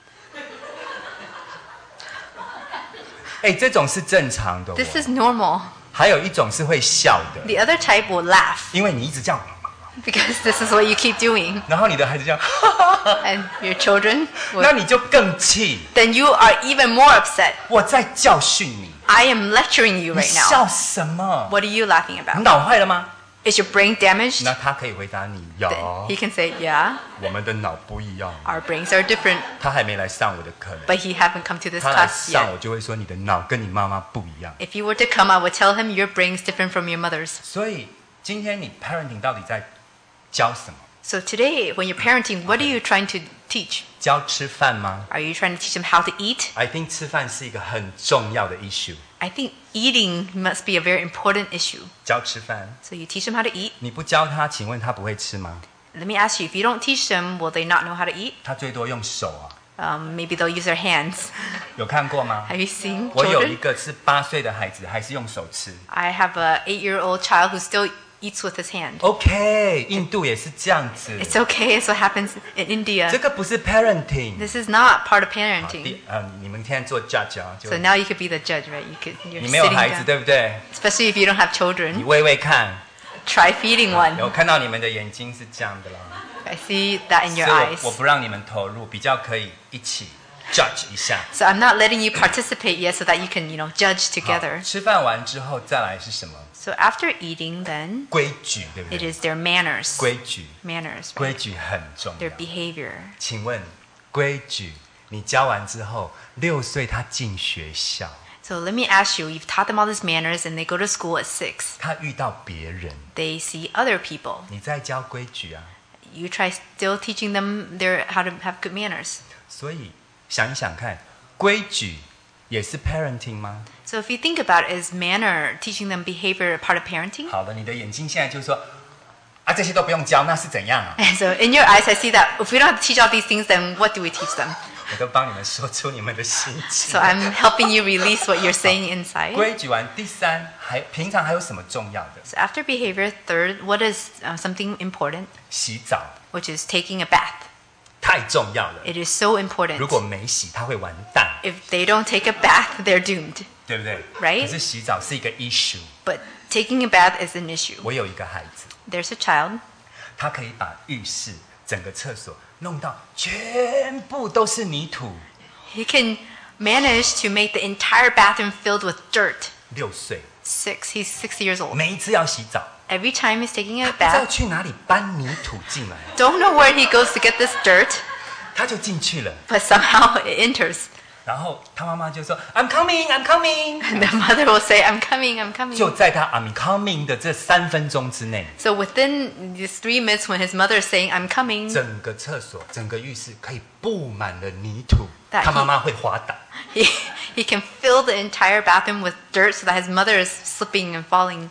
这种是正常的哦。 this is normal. 还有一种是会笑的， The other type will laugh 因为你一直这样， because this is what you keep doing. 然后你的孩子这样， And your children, 那你就更气。 then you are even more upset. 我在教训你， I am lecturing you 你 right now. 笑什么？ What are you laughing 你 about? 脑坏了吗？ Is your brain damaged? 那他可以回答你， Then 有 he，can say, yeah, 我们的脑不一样。 our brains are different, 他还没来上我的课呢， but he haven't come to this 他来 class 上 yet. 我就会说你的脑跟你妈妈不一样。 If you were to come, I would tell him your brain's different from your mother's. 所以今天你 parenting 到底在教什么？ So today, when you're parenting, what are you trying to teach? 教吃饭吗 Are you trying to teach them how to eat? ？I think 吃饭是一个很重要的 issue。 I think eating must be a very important issue. 教吃饭， So you teach them how to eat. 你不教他，请问他不会吃吗？ Let me ask you, if you don't teach them, will they not know how to eat? 他最多用手啊， Maybe they'll use their hands. 有看过吗？ Have you seen 我有一 children? 个是8岁的孩子，还是用手吃。 I have a 8-year-old child who still eats with his hand. OK， 印度也是这样子。 It's okay. It's what happens in 这 India. 个不是 parenting。 This is not part of 好 parenting. 你们现在做 judge 啊，就 So now you could be the judge, right? You're 你没有 sitting 孩子 down. 对不对？ Especially if you don't have 你 children. 喂喂看， Try feeding 有 one. 看到你们的眼睛是这样的啦。 I see that in 所 your 以 eyes. 我不让你们投入，比较可以一起 judge 一下。 So I'm not letting you participate yet so that you can, judge 好 together. 吃饭完之后再来是什么？ So after eating, then 规矩，对不 it 对？ is their manners. 规矩， Manners, right? 规矩很重 Their 要。 behavior. 请问规矩，你教完之后，6岁他进学校， So let me ask you, you've taught them all these manners and they go to school at 6. 他遇到别人， They see other people. 你在教规矩啊。 You try still teaching them how to have good manners. 所以想一想看，规矩也是 parenting 吗？ So if you think about it, is manner, teaching them behavior, part of parenting? 好的，你的眼睛现在就说啊，这些都不用教，那是怎样啊？ And so in your eyes, I see that if we don't have to teach all these things, then what do we teach them? 我都帮你们说出你们的心情 So。I'm helping you release what you're saying inside. 规矩完，第三平常还有什么重要的？ So after behavior, third, what is something important, 洗澡 which is taking a bath. 太重要了， It is so important. 如果没洗，他会完蛋， If they don't take a bath, they're doomed. 对不对 Right 可是洗澡是一个 issue。 But taking a bath is an issue. 我有一个孩子， There's a child. 他可以把浴室整个厕所弄到全部都是泥土。 He can manage to make the entire bathroom filled with dirt. 6岁， He's 6 years old. 每一次要洗澡， Every time he's taking a 不知道 bath, 去哪里搬泥土进来， don't know where he goes to get this dirt, 他就进去了。 but somehow it enters. 然后他妈妈就说 "I'm coming, I'm coming"， And the mother will say, I'm coming, I'm coming. 就在他 "I'm coming" 的这3分钟之内， So within these 3 minutes when his mother is saying, I'm coming, 整个厕所、整个浴室可以布满了泥土， That 他妈妈会滑倒。 he can fill the entire bathroom with dirt so that his mother is slipping and falling.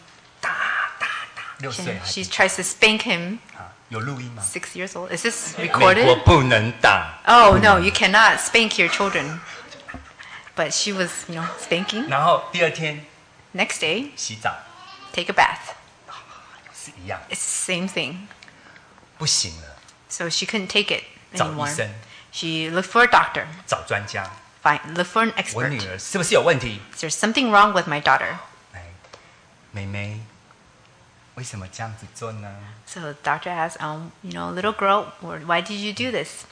6岁 And 孩 she 子 tries to spank him, 啊，有录音吗？ 6 years old. Is this 美国 recorded? 不能打。 Oh, no, you cannot spank your children. But she was, spanking. 然后第二天 Next day, 洗澡 take a bath. 是一样， It's the same thing. 不行了， So she couldn't take it 找医 anymore. 生， She looked for a doctor. 找专家。 Look for an 我 expert. 女儿是不是有问题？ Is there something wrong with my daughter? 哎，妹妹，为什么这样子做呢？ So the doctor asks, little girl, why did you do this?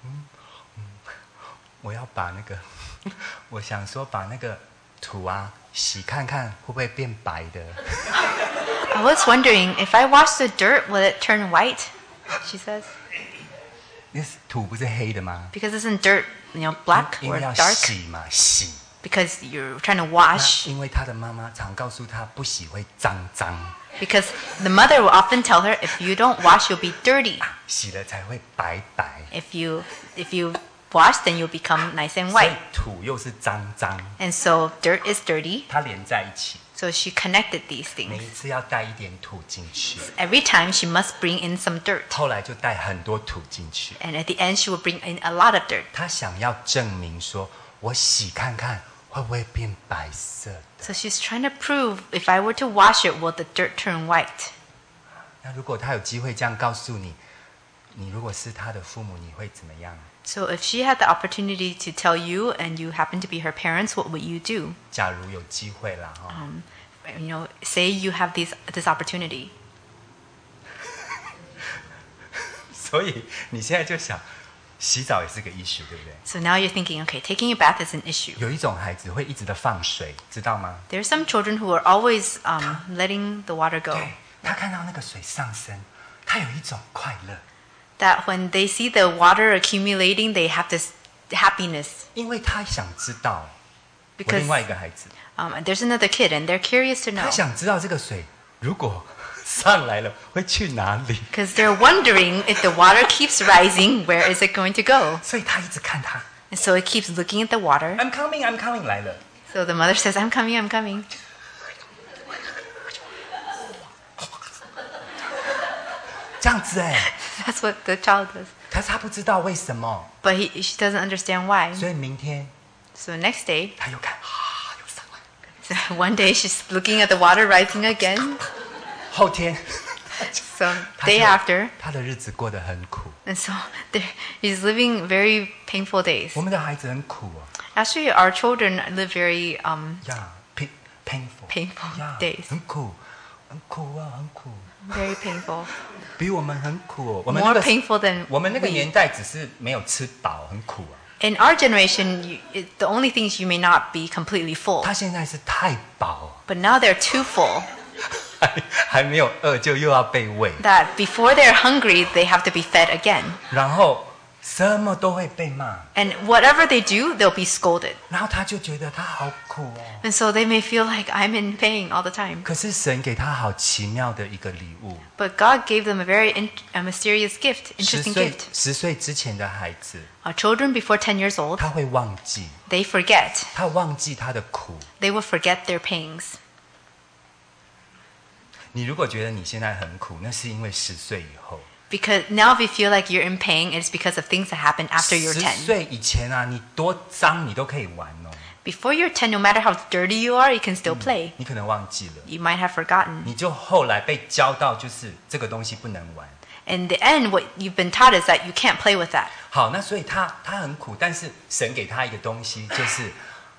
我要把那个，我想说把那个土啊洗看看会不会变白的。 I was wondering, if I wash the dirt, will it turn white? She says. 那土不是黑的吗？ Because isn't dirt, black 因 or 为要 dark? 洗嘛，洗。 Because you're trying to 那 wash. 因为他的妈妈常告诉他不洗会脏脏， Because the mother will often tell her, if you don't wash, you'll be dirty. 洗了才会白白。 If you wash, then you'll become nice and 所以 white. 土又是脏脏， And so dirt is dirty. 它连在一起。 So she connected these 每 things. 一次要带一点土进去， Every time she must bring in some dirt. 后来就带很多土进去。 And at the end, she will bring in a lot of dirt. 他想要证明说，我洗看看会不会变白色的。 So she's trying to prove, if I were to wash it, will the dirt turn white? 那如果他有机会这样告诉你，你如果是他的父母，你会怎么样？ So if she had the opportunity to tell you and you happen to be her parents, what would you do? 假如有机会啦，哈、 Say you have this opportunity. 所以你现在就想，洗澡也是个 issue，对不对？ So now you're thinking, okay, taking a bath is an issue. 有一种孩子会一直的放水，知道吗？ There are some children who are always letting the water go. 对，他看到那个水上升，他有一种快乐， That when they see the water accumulating, they have this happiness. 因为他想知道。我 Because 另外一个孩子， there's another kid and they're curious to 他 know. 想知道这个水如果上来了，会去哪里？ Because they're wondering if the water keeps rising, where is it going to go? 所以他一直看他 And so it keeps looking at the water. ，I'm coming, I'm coming 来了。 So the mother says, I'm coming, I'm coming. 这样子哎， That's what the child does. 可是他不知道为什么， But she doesn't understand why. 所以明天 So next day, 他又看啊，又上来。 so one day she's looking at the water rising again. 后天 So 他 day 就 after, 他的日子过得很苦。 and so he's living very painful days. 我们的孩子很苦哦， Actually, our children live very 呀，painful painful 呀 days. 很苦，很苦啊，很苦， Very painful. 比我们很苦哦。我们那 More 个 painful than 我们那个 we. 年代只是没有吃饱，很苦啊。 In our generation, the only thing is you may not be completely full. 他现在是太饱， But now they're too full 还没有饿就又要被喂， that before they're hungry, they have to be fed again. 然后什么都会被骂， And whatever they do, they'll be scolded. 然后他就觉得他好苦哦。 And so they may feel like I'm in pain all the time. 可是神给他好奇妙的一个礼物， But God gave them a very mysterious gift, 10 interesting 岁 gift. 10岁之前的孩子， Our children before 10 years old, 他会忘记， they forget. 他忘记他的苦。 They will forget their pains. 你如果觉得你现在很苦，那是因为10岁以后。 Because now if you feel like you're in pain, it's because of things that happen after you're 10 10. 岁以前啊，你多脏你都可以玩哦， Before you're 10, no matter how dirty you are, you can still play. 你可能忘记了， You might have forgotten. 你就后来被教到就是这个东西不能玩。 In the end, what you've been taught is that you can't play with that. 好，那所以他很苦，但是神给他一个东西，就是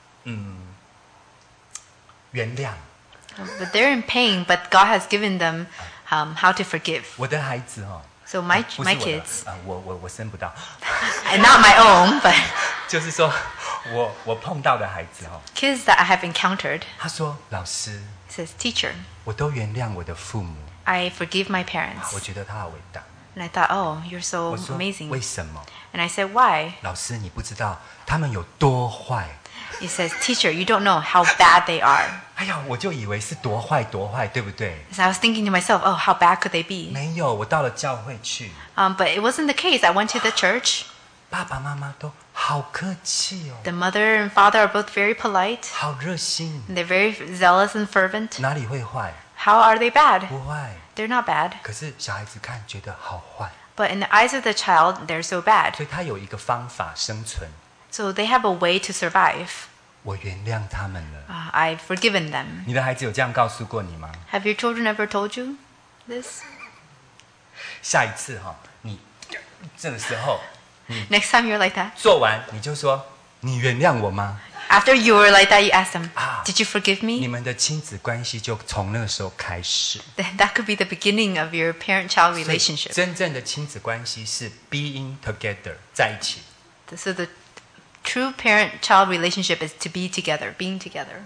原谅。 But they're in pain, but God has given them how to forgive. 我的孩子哦， So 不 my 是我 my 的 kids, 啊，我生不到， and not my own, but 就是说我碰到的孩子哦， kids that I have encountered, 他说老师， says, teacher, 我都原谅我的父母， I forgive my 我 parents. 觉得他好伟大。 And I thought, oh, you're so 我说 amazing. 为什么？ And I said, why? 老师你不知道他们有多坏。 He says, teacher, you don't know how bad they are. 哎呀，我就以为是多坏多坏，对不对？ So I was thinking to myself, oh, how bad could they be? 没有，我到了教会去， But it wasn't the case. I went to the church. 爸爸妈妈都好客气哦， The mother and father are both very polite. 好热心， And they're very zealous and fervent. 哪里会坏？ How are they bad? 不坏。 They're not bad. 可是小孩子看觉得好坏， But in the eyes of the child, they're so bad. 所以他有一个方法生存。 So they have a way to survive. 我原谅他们了。 I've forgiven them. 你的孩子有这样告诉过你吗？ Have your children ever told you this? 下一次哈、你这个时候 Next time you're like that. 做完，你就说：“你原谅我吗 After you were like that, you ask them, Ah. did you forgive？” 你 me? 们的亲子关系就从那个时候开始。 Then that could be the beginning of your parent-child 所以 relationship. 真正的亲子关系是 being together 在一起。 So the true parent-child relationship is to be together, being together.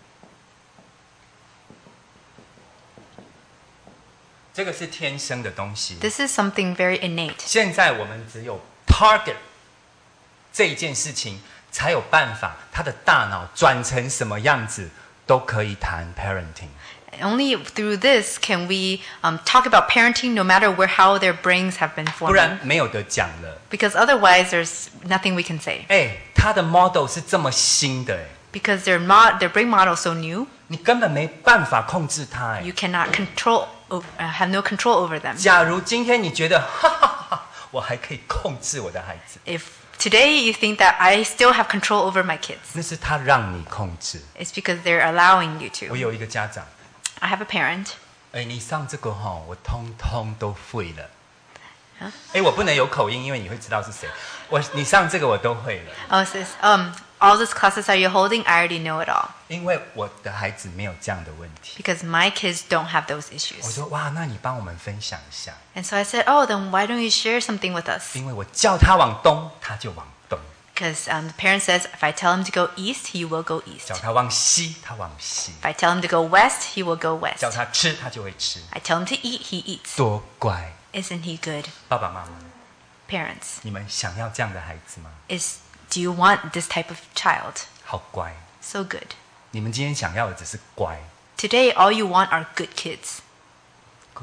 这个是天生的东西。 This is something very innate. 现在我们只有 target 这一件事情，才有办法他的大脑转成什么样子，都可以谈 parenting。 Only through this can we talk about parenting, no matter how their brains have been 不然 forming. 没有得讲了。 Because otherwise, there's nothing we can say. 哎，他的 model 是这么新的，哎， Because their brain model is so new, 你根本没办法控制他，哎 you。cannot have no control over them. 假如今天你觉得，哈哈哈哈，我还可以控制我的孩子， If today you think that I still have control over my kids, 那是他让你控制。 it's because they're allowing you 我 to. 有一个家长， I have a parent. 哎，你上这个哈，我通通都会了。 啊哎，我不能有口音，因为你会知道是谁。你上这个我都会了， Oh, it says, all these classes are you holding? I already know it all. 因为我的孩子没有这样的问题。 Because my kids don't have those 我 issues. 说哇，那你帮我们分享一下， And so I said, oh, then why don't you share something with us? 因为我叫他往东，他就往东； Because the parent says, if I tell him to go east, he will go east. 叫他往西，他往西； If I tell him to go west, he will go west. 叫他吃，他就会吃。 I tell him to eat, he eats. 多乖！ Isn't he good? 爸爸妈妈， Parents, 你们想要这样的孩子吗？ do you want this type of child? 好乖！ So good. 你们今天想要的只是乖， Today, all you want are good kids.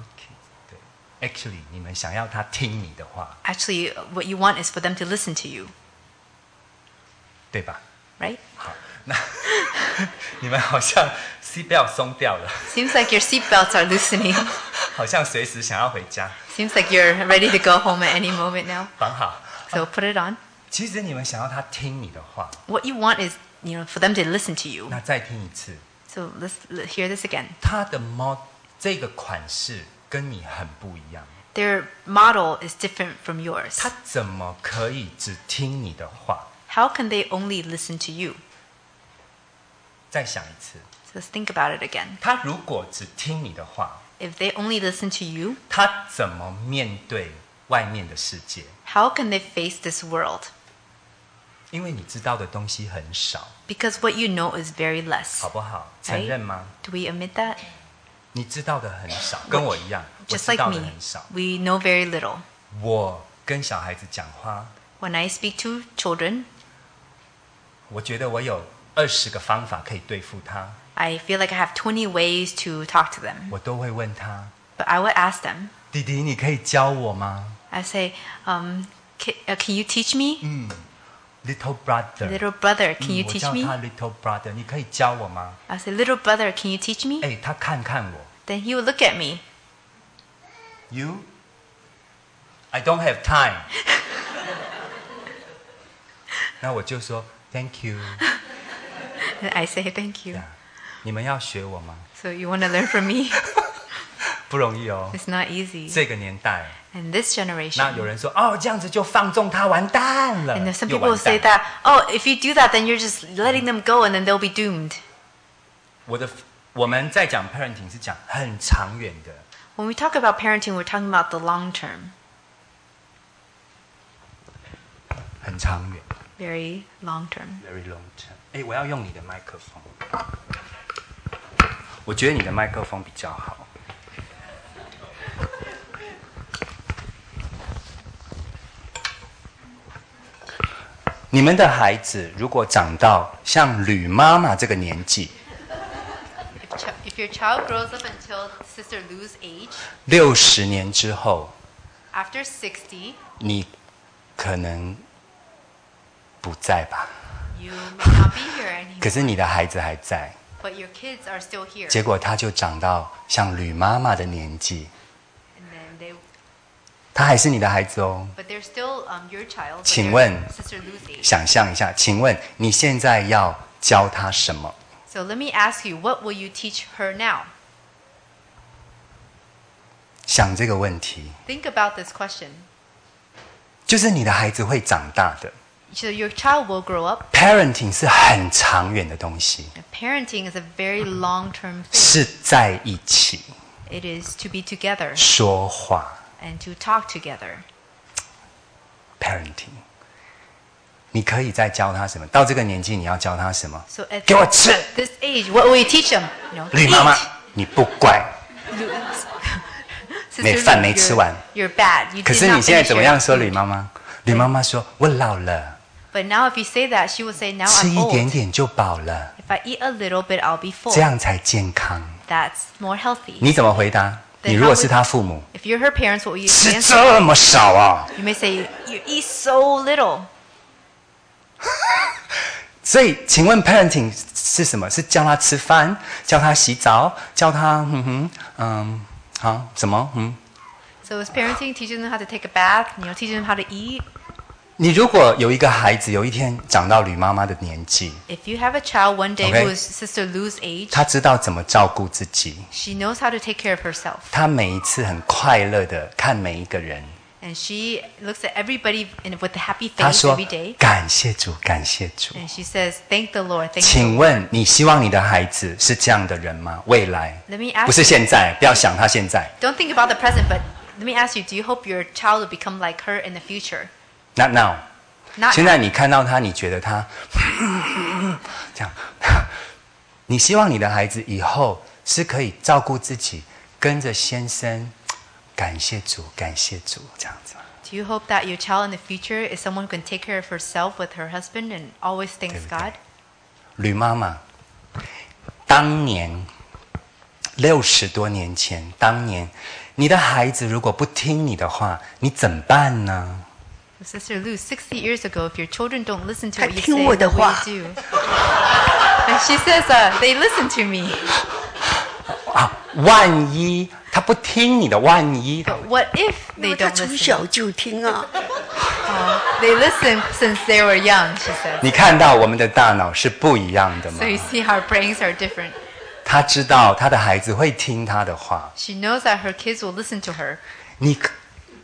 Actually， 你们想要他听你的话， Actually, what you want is for them to listen to you, 对吧？ right? 好，那你们好像 seatbelt 松掉了， Seems like your seatbelts are loosening. 好像随时想要回家， Seems like you're ready to go home at any moment now. 绑好。 So put it on. 其实你们想要他听你的话， What you want is, for them to listen to you. 那再听一次， So let's hear this again. 他的这个款式跟你很不一样， Their model is different from yours. 他怎么可以只听你的话？ How can they only listen to you? 再想一次， So let's think about it again. 他如果只听你的话， If they only listen to you, 他怎么面对外面的世界？ how can they face this world? 因为你知道的东西很少， Because what you know is very less. 好不好？承认吗？ Do we admit that? 你知道的很少，跟我一样，我 Just 知 like 道的 me, 很少。 we know very little. 我跟小孩子讲话， When I speak to children, 我觉得我有20个方法可以对付他， I feel like I have 20 ways to talk to them. 我都会问他 But I would ask them, 弟弟，你可以教我吗 I say, can you teach me? ？Little brother， Little brother, can you 我 teach 叫 me? 他 Little brother，你可以教我吗？ I say, little brother, can you teach me? 哎，他看看我 Then he would look at me. ，I don't have time 。那我就说 Thank you。 And I say, thank you. 你们要学我吗？ So you want to learn from me? 不容易哦， It's not easy. 这个年代。 And this 那 generation. 有人说哦，这样子就放纵他，完蛋了。 And some 又 people 完 say 蛋 that, oh, if you do that, then you're just letting them go and then they'll be doomed. 我们在讲 parenting 是讲很长远的， When we talk about parenting, we're talking about the long term, 很长远 very long term. ，very long term。哎，我要用你的麦克风，我觉得你的麦克风比较好。你们的孩子如果长到像吕妈妈这个年纪， If your child grows up until Sister Lou's age, 60年之后， after 60, 你可能不在吧？ you may not be here 可 anymore. 是你的孩子还在， But your kids are still here. 结果他就长到像吕妈妈的年纪， And then 他还是你的孩子哦。 but they're still your child. but 请 they're 问 Sister Lou's age. 想象一下，请问你现在要教他什么？ So let me ask you, what will you teach her now? 想这个问题， Think about this question. 就是你的孩子会长大的。 So your child will grow up. Parenting 是很长远的东西， Parenting is a very long-term thing. 是在一起 It is to be together 说话。 and to talk together. Parenting， 你可以再教他什么？到这个年纪，你要教他什么？ So at 给我吃。 this age, what will you teach them? 吕妈妈 Eat.， 你不乖。 Sister 没饭 Lou, 没吃完。 You're bad. You 可 did 是 not 你现在 finish 怎么 your 样说 food. 吕妈妈？吕妈妈说：“我老了， But now if you say that, she will say, now 吃 I'm 一点 old. 点就饱了， If I eat a little bit, I'll be 这 full. 样才健康。” That's more healthy. 你怎么回答？ Then 你如果 how 是 would- 他父母， If you're her parents, what will you 吃 answer? 这么少啊！ You may say, you eat so little. 所以，请问 parenting 是什么？是教他吃饭，教他洗澡，教他好什么 So is parenting teaching them how to take a bath, teaching them how to eat? 你如果有一个孩子，有一天长到吕妈妈的年纪， If you have a child one day Okay. who is Sister Lou's age, 他知道怎么照顾自己， she knows how to take care of herself. 他每一次很快乐的看每一个人。 And she looks at everybody with a happy 他 face 说 every day.：“ 感谢主，感谢主。 And she says, thank the Lord, ” thank you. 请问你希望你的孩子是这样的人吗？未来 Let me ask 不是现在，不要想他现在。 Don't think about the present, but let me ask you, do you hope your child will become like her in the future? Not now。 Not 现在你看到他，你觉得他这样，你希望你的孩子以后是可以照顾自己，跟着先生，感谢主，感谢主，这样子吗？ Do you hope that your child in the future is someone who can take care of herself with her husband and always thanks 对不对 God? 吕妈妈当年60多年前，当年你的孩子如果不听你的话，你怎么办呢？ Sister Lou, 60 years ago, if your children don't listen to 他 what you 听 say, 我的 what 话。 will you do? And she says, they listen to me. 啊，万一他不听你的，万一 But what if 因 they 为他 don't 从 listen? 小就听啊， They listen since they were young, she says. 你看到我们的大脑是不一样的吗 So？you see how our brains are different. 他知道他的孩子会听他的话， She knows that her kids will listen to her. 你可，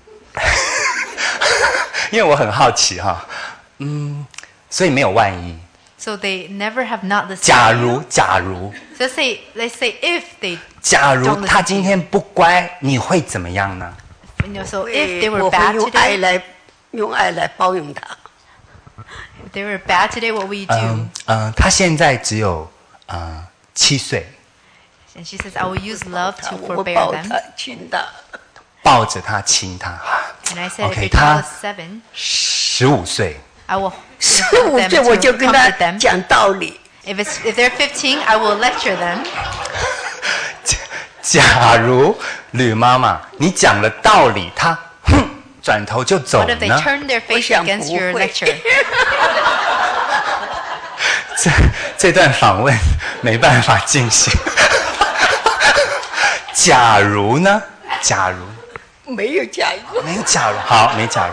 因为我很好奇哈，所以没有万一。 So they never have not listened. 假如 So let's say if they 假 don't 如 listen 他 to 今 you. 天不乖，你会怎么样呢？ So if they were 我会 bad 用爱 today, 来包容他。 if they were bad today, what will you do? 他现在只有7岁， And she says, I will use love to 我会 forbear 抱 them. 他亲他。 抱着他亲他。 And I said, OK， if your child 他 is 7, 15岁， I will 15 help 岁 them 我 to 就跟他 comfort them. 讲道理。 If they're 15, I will lecture them. 假如吕妈妈你讲了道理，他转头就走 What if they 呢？ turn their face 我想 against 不 your 会 lecture? 这段访问没办法进行。假如呢？假如没有假如， 没有假如，好，没假如，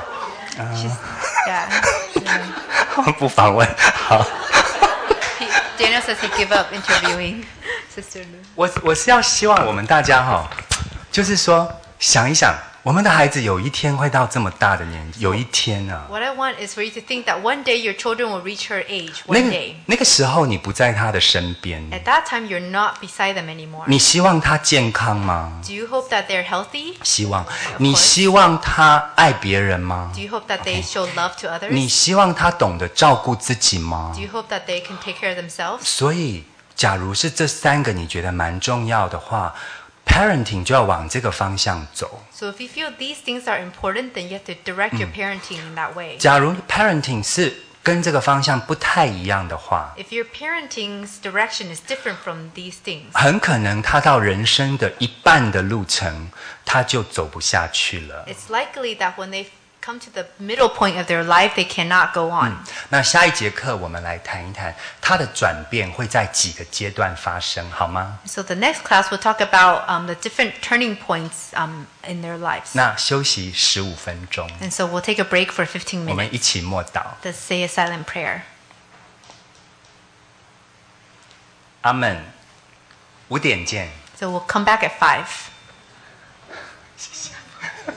Yeah. 不访问。好， Daniel says he give up interviewing Sister Lu. 我是要希望我们大家就是说想一想，我们的孩子有一天会到这么大的年纪，有一天啊， What I want is for you to think that one day your children will reach her age. 那 One 个 day. 那个时候你不在他的身边， At that time, you're not beside them anymore. 你希望他健康吗？ Do you hope that they're healthy? 希望。你希望他爱别人吗？ Do you hope that they show love to others? 你希望他懂得照顾自己吗 Do？you hope that they can take care of themselves? 所以，假如是这3个你觉得蛮重要的话，parenting 就要往这个方向走。 So if you feel these things are important, then you have to direct your parenting in that way. 假如 parenting 是跟这个方向不太一样的话， If your parenting's direction is different from these things, 很可能他到人生的一半的路程，他就走不下去了。 it's likely that when they come to the middle point of their life, they cannot go on. 那下一节课我们来谈一谈，他的转变会在几个阶段发生，好吗？ So the next class we'll talk about the different turning points in their lives. 那休息15分钟， And so we'll take a break for 15 我们 minutes 一起默祷。 to say a silent prayer. 阿门。5点见。 So we'll come back at 5.